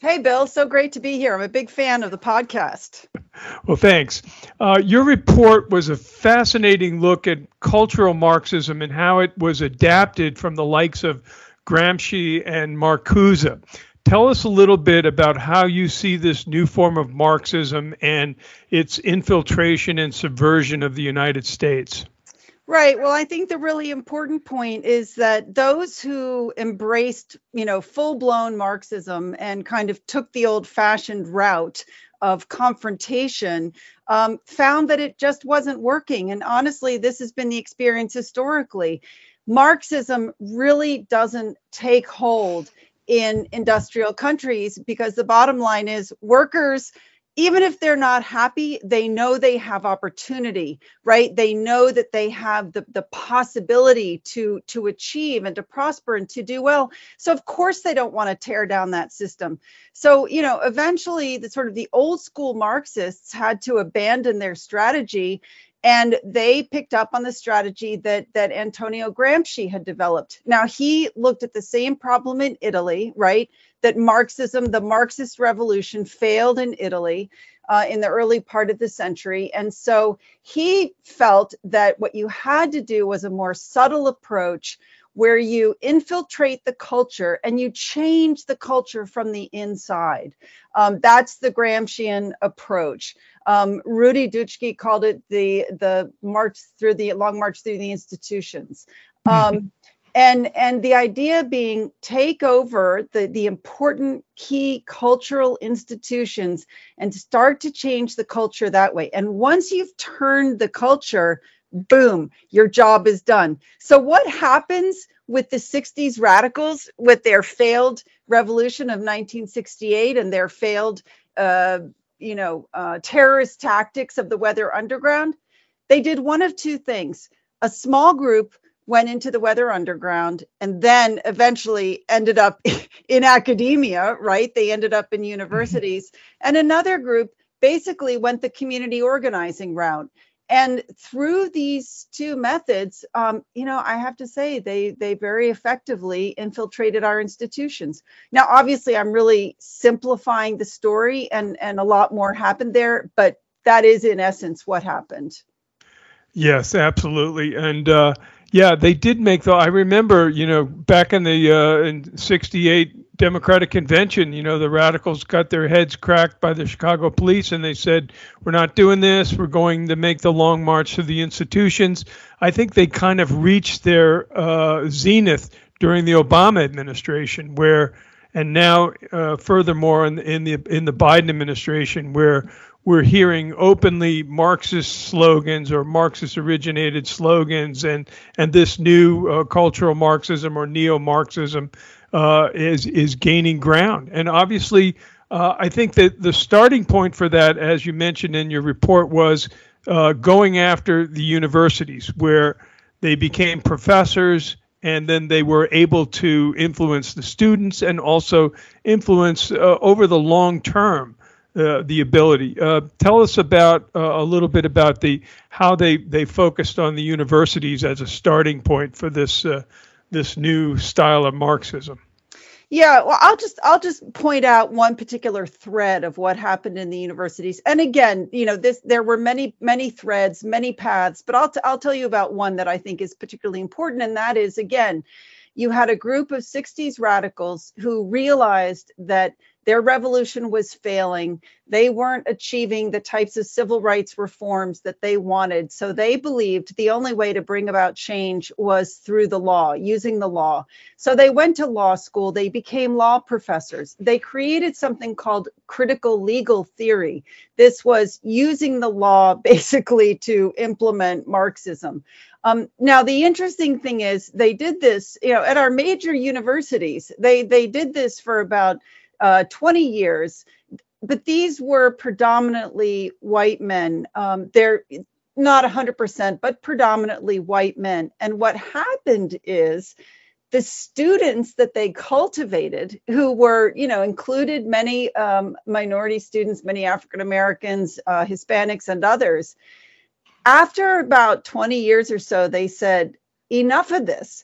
Hey, Bill. So great to be here. I'm a big fan of the podcast. Well, thanks. Your report was a fascinating look at cultural Marxism and how it was adapted from the likes of Gramsci and Marcuse. Tell us a little bit about how you see this new form of Marxism and its infiltration and subversion of the United States. Right. Well, I think the really important point is that those who embraced, full-blown Marxism and kind of took the old-fashioned route of confrontation found that it just wasn't working. And honestly, this has been the experience historically. Marxism really doesn't take hold in industrial countries because the bottom line is workers, even if they're not happy, they know they have opportunity, right? They know that they have the possibility to achieve and to prosper and to do well. So of course they don't want to tear down that system. So, eventually the old school Marxists had to abandon their strategy, and they picked up on the strategy that Antonio Gramsci had developed. Now, he looked at the same problem in Italy, right? That Marxism, the Marxist revolution, failed in Italy in the early part of the century. And so he felt that what you had to do was a more subtle approach where you infiltrate the culture and you change the culture from the inside. That's the Gramscian approach. Rudi Dutschke called it the long march through the institutions. And the idea being take over the important key cultural institutions and start to change the culture that way. And once you've turned the culture, boom, your job is done. So what happens with the 60s radicals with their failed revolution of 1968 and their failed terrorist tactics of the Weather Underground? They did one of two things. A small group went into the Weather Underground and then eventually ended up in academia, right? They ended up in universities. And another group basically went the community organizing route. And through these two methods, I have to say they very effectively infiltrated our institutions. Now, obviously, I'm really simplifying the story and a lot more happened there, but that is in essence what happened. Yes, absolutely. And they did I remember, back in the in 68 Democratic Convention, the radicals got their heads cracked by the Chicago police and they said, we're not doing this. We're going to make the long march to the institutions. I think they kind of reached their zenith during the Obama administration and now furthermore in the Biden administration, where we're hearing openly Marxist slogans or Marxist originated slogans, and this new cultural Marxism or neo-Marxism is gaining ground. And obviously, I think that the starting point for that, as you mentioned in your report, was going after the universities, where they became professors and then they were able to influence the students and also influence over the long term the ability. Tell us about a little bit about how they focused on the universities as a starting point for this new style of Marxism. Yeah, well, I'll just point out one particular thread of what happened in the universities. And again, there were many threads, many paths, but I'll tell you about one that I think is particularly important, and that is, again, you had a group of 60s radicals who realized that their revolution was failing. They weren't achieving the types of civil rights reforms that they wanted. So they believed the only way to bring about change was through the law, using the law. So they went to law school. They became law professors. They created something called critical legal theory. This was using the law basically to implement Marxism. Now, the interesting thing is they did this, at our major universities. They did this for about 20 years, but these were predominantly white men. They're not 100%, but predominantly white men. And what happened is the students that they cultivated, who were, included many minority students, many African Americans, Hispanics, and others, after about 20 years or so, they said, enough of this.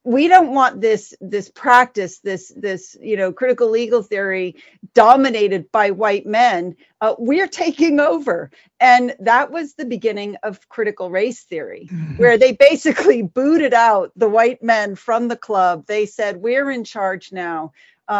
we don't want this practice, this critical legal theory dominated by white men. We're taking over. And that was the beginning of critical race theory, where they basically booted out the white men from the club. They said, we're in charge now.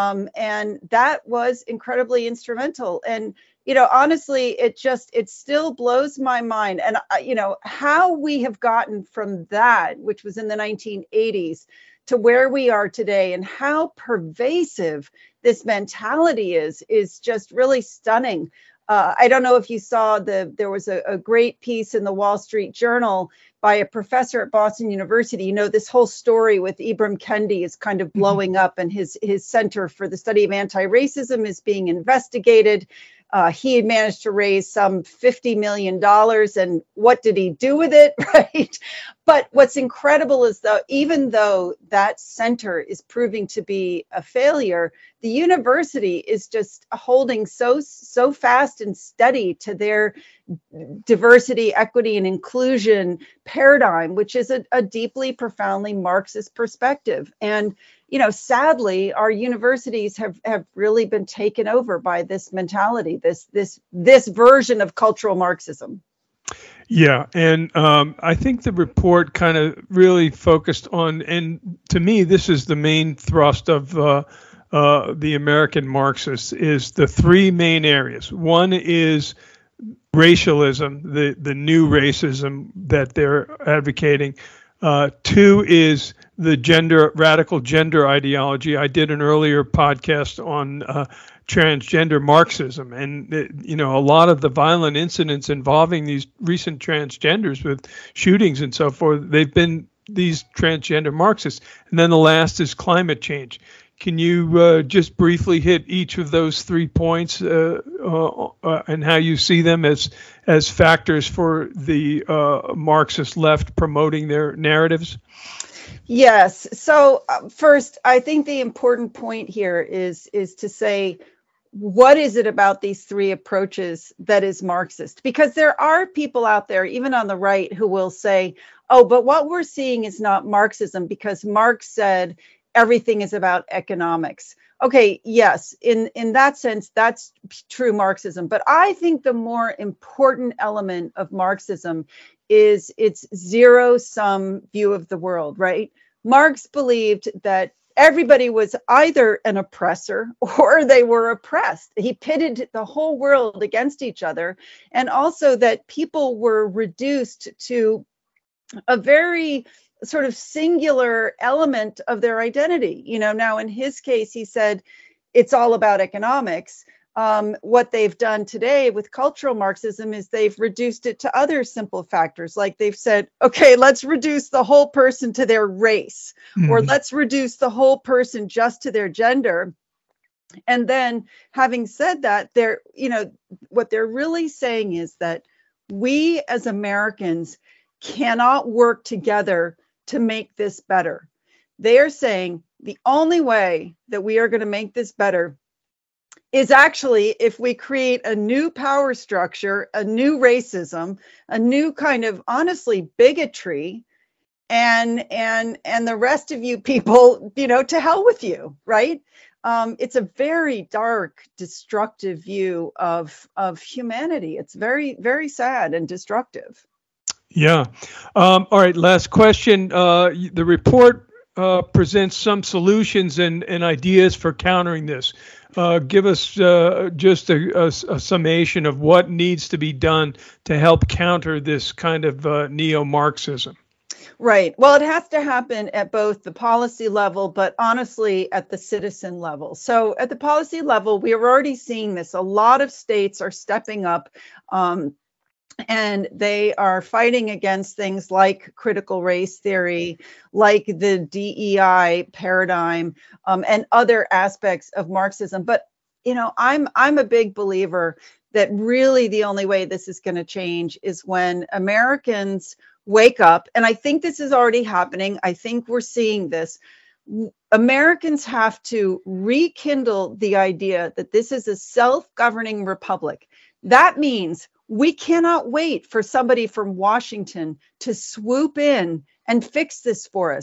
And that was incredibly instrumental. And, honestly, it still blows my mind. And, how we have gotten from that, which was in the 1980s, to where we are today, and how pervasive this mentality is just really stunning. I don't know if you saw there was a great piece in the Wall Street Journal by a professor at Boston University. This whole story with Ibram Kendi is kind of blowing up, and his Center for the Study of Anti-Racism is being investigated. He had managed to raise some $50 million. And what did he do with it? Right. But what's incredible is even though that center is proving to be a failure, the university is just holding so fast and steady to their diversity, equity, and inclusion paradigm, which is a deeply, profoundly Marxist perspective. And sadly, our universities have really been taken over by this mentality, this version of cultural Marxism. Yeah, and I think the report kind of really focused on, and to me, this is the main thrust of the American Marxists, is the three main areas. One is racialism, the new racism that they're advocating. Two is the radical gender ideology. I did an earlier podcast on transgender Marxism, and a lot of the violent incidents involving these recent transgenders with shootings and so forth, they've been these transgender Marxists. And then the last is climate change. Can you just briefly hit each of those 3 points and how you see them as factors for the Marxist left promoting their narratives? Yes. So first, I think the important point here is to say, what is it about these three approaches that is Marxist? Because there are people out there, even on the right, who will say, oh, but what we're seeing is not Marxism because Marx said everything is about economics. Okay, yes, in that sense, that's true Marxism. But I think the more important element of Marxism is its zero-sum view of the world, right? Marx believed that everybody was either an oppressor or they were oppressed. He pitted the whole world against each other, and also that people were reduced to a very sort of singular element of their identity. Now in his case, he said it's all about economics. What they've done today with cultural Marxism is they've reduced it to other simple factors. Like they've said, okay, let's reduce the whole person to their race, or let's reduce the whole person just to their gender. And then having said that, what they're really saying is that we as Americans cannot work together to make this better. They are saying the only way that we are going to make this better is actually if we create a new power structure, a new racism, a new kind of honestly bigotry, and the rest of you people, to hell with you, right? It's a very dark, destructive view of humanity. It's very, very sad and destructive. Yeah. All right. Last question. The report presents some solutions and ideas for countering this. Give us just a summation of what needs to be done to help counter this kind of neo-Marxism. Right. Well, it has to happen at both the policy level, but honestly, at the citizen level. So at the policy level, we are already seeing this. A lot of states are stepping up. And they are fighting against things like critical race theory, like the DEI paradigm, and other aspects of Marxism. But, I'm a big believer that really the only way this is going to change is when Americans wake up. And I think this is already happening. I think we're seeing this. Americans have to rekindle the idea that this is a self-governing republic. That means we cannot wait for somebody from Washington to swoop in and fix this for us.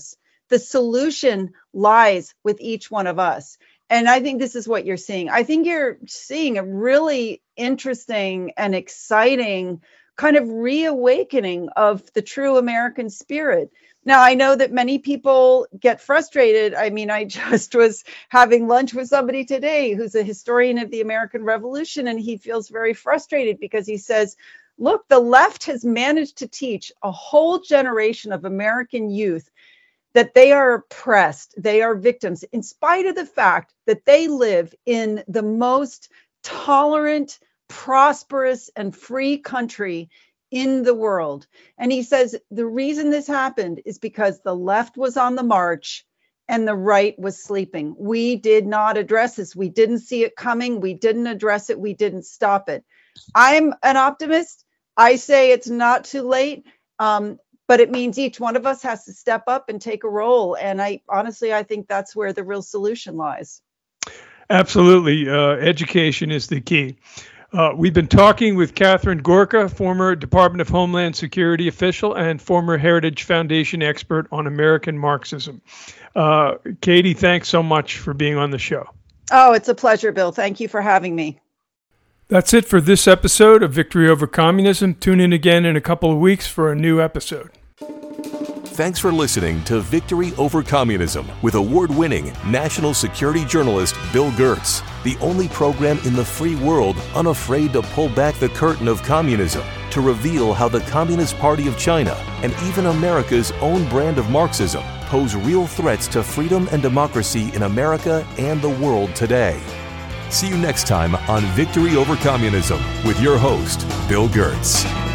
The solution lies with each one of us. And I think this is what you're seeing. I think you're seeing a really interesting and exciting kind of reawakening of the true American spirit. Now, I know that many people get frustrated. I mean, I just was having lunch with somebody today who's a historian of the American Revolution, and he feels very frustrated because he says, look, the left has managed to teach a whole generation of American youth that they are oppressed, they are victims, in spite of the fact that they live in the most tolerant, prosperous, and free country in the world. And he says the reason this happened is because the left was on the march and the right was sleeping. We did not address this. We didn't see it coming. We didn't address it. We didn't stop it. I'm an optimist. I say it's not too late, but it means each one of us has to step up and take a role. And I think that's where the real solution lies. Absolutely. Education is the key. We've been talking with Catherine Gorka, former Department of Homeland Security official and former Heritage Foundation expert on American Marxism. Katie, thanks so much for being on the show. Oh, it's a pleasure, Bill. Thank you for having me. That's it for this episode of Victory Over Communism. Tune in again in a couple of weeks for a new episode. Thanks for listening to Victory Over Communism with award-winning national security journalist Bill Gertz, the only program in the free world unafraid to pull back the curtain of communism to reveal how the Communist Party of China and even America's own brand of Marxism pose real threats to freedom and democracy in America and the world today. See you next time on Victory Over Communism with your host, Bill Gertz.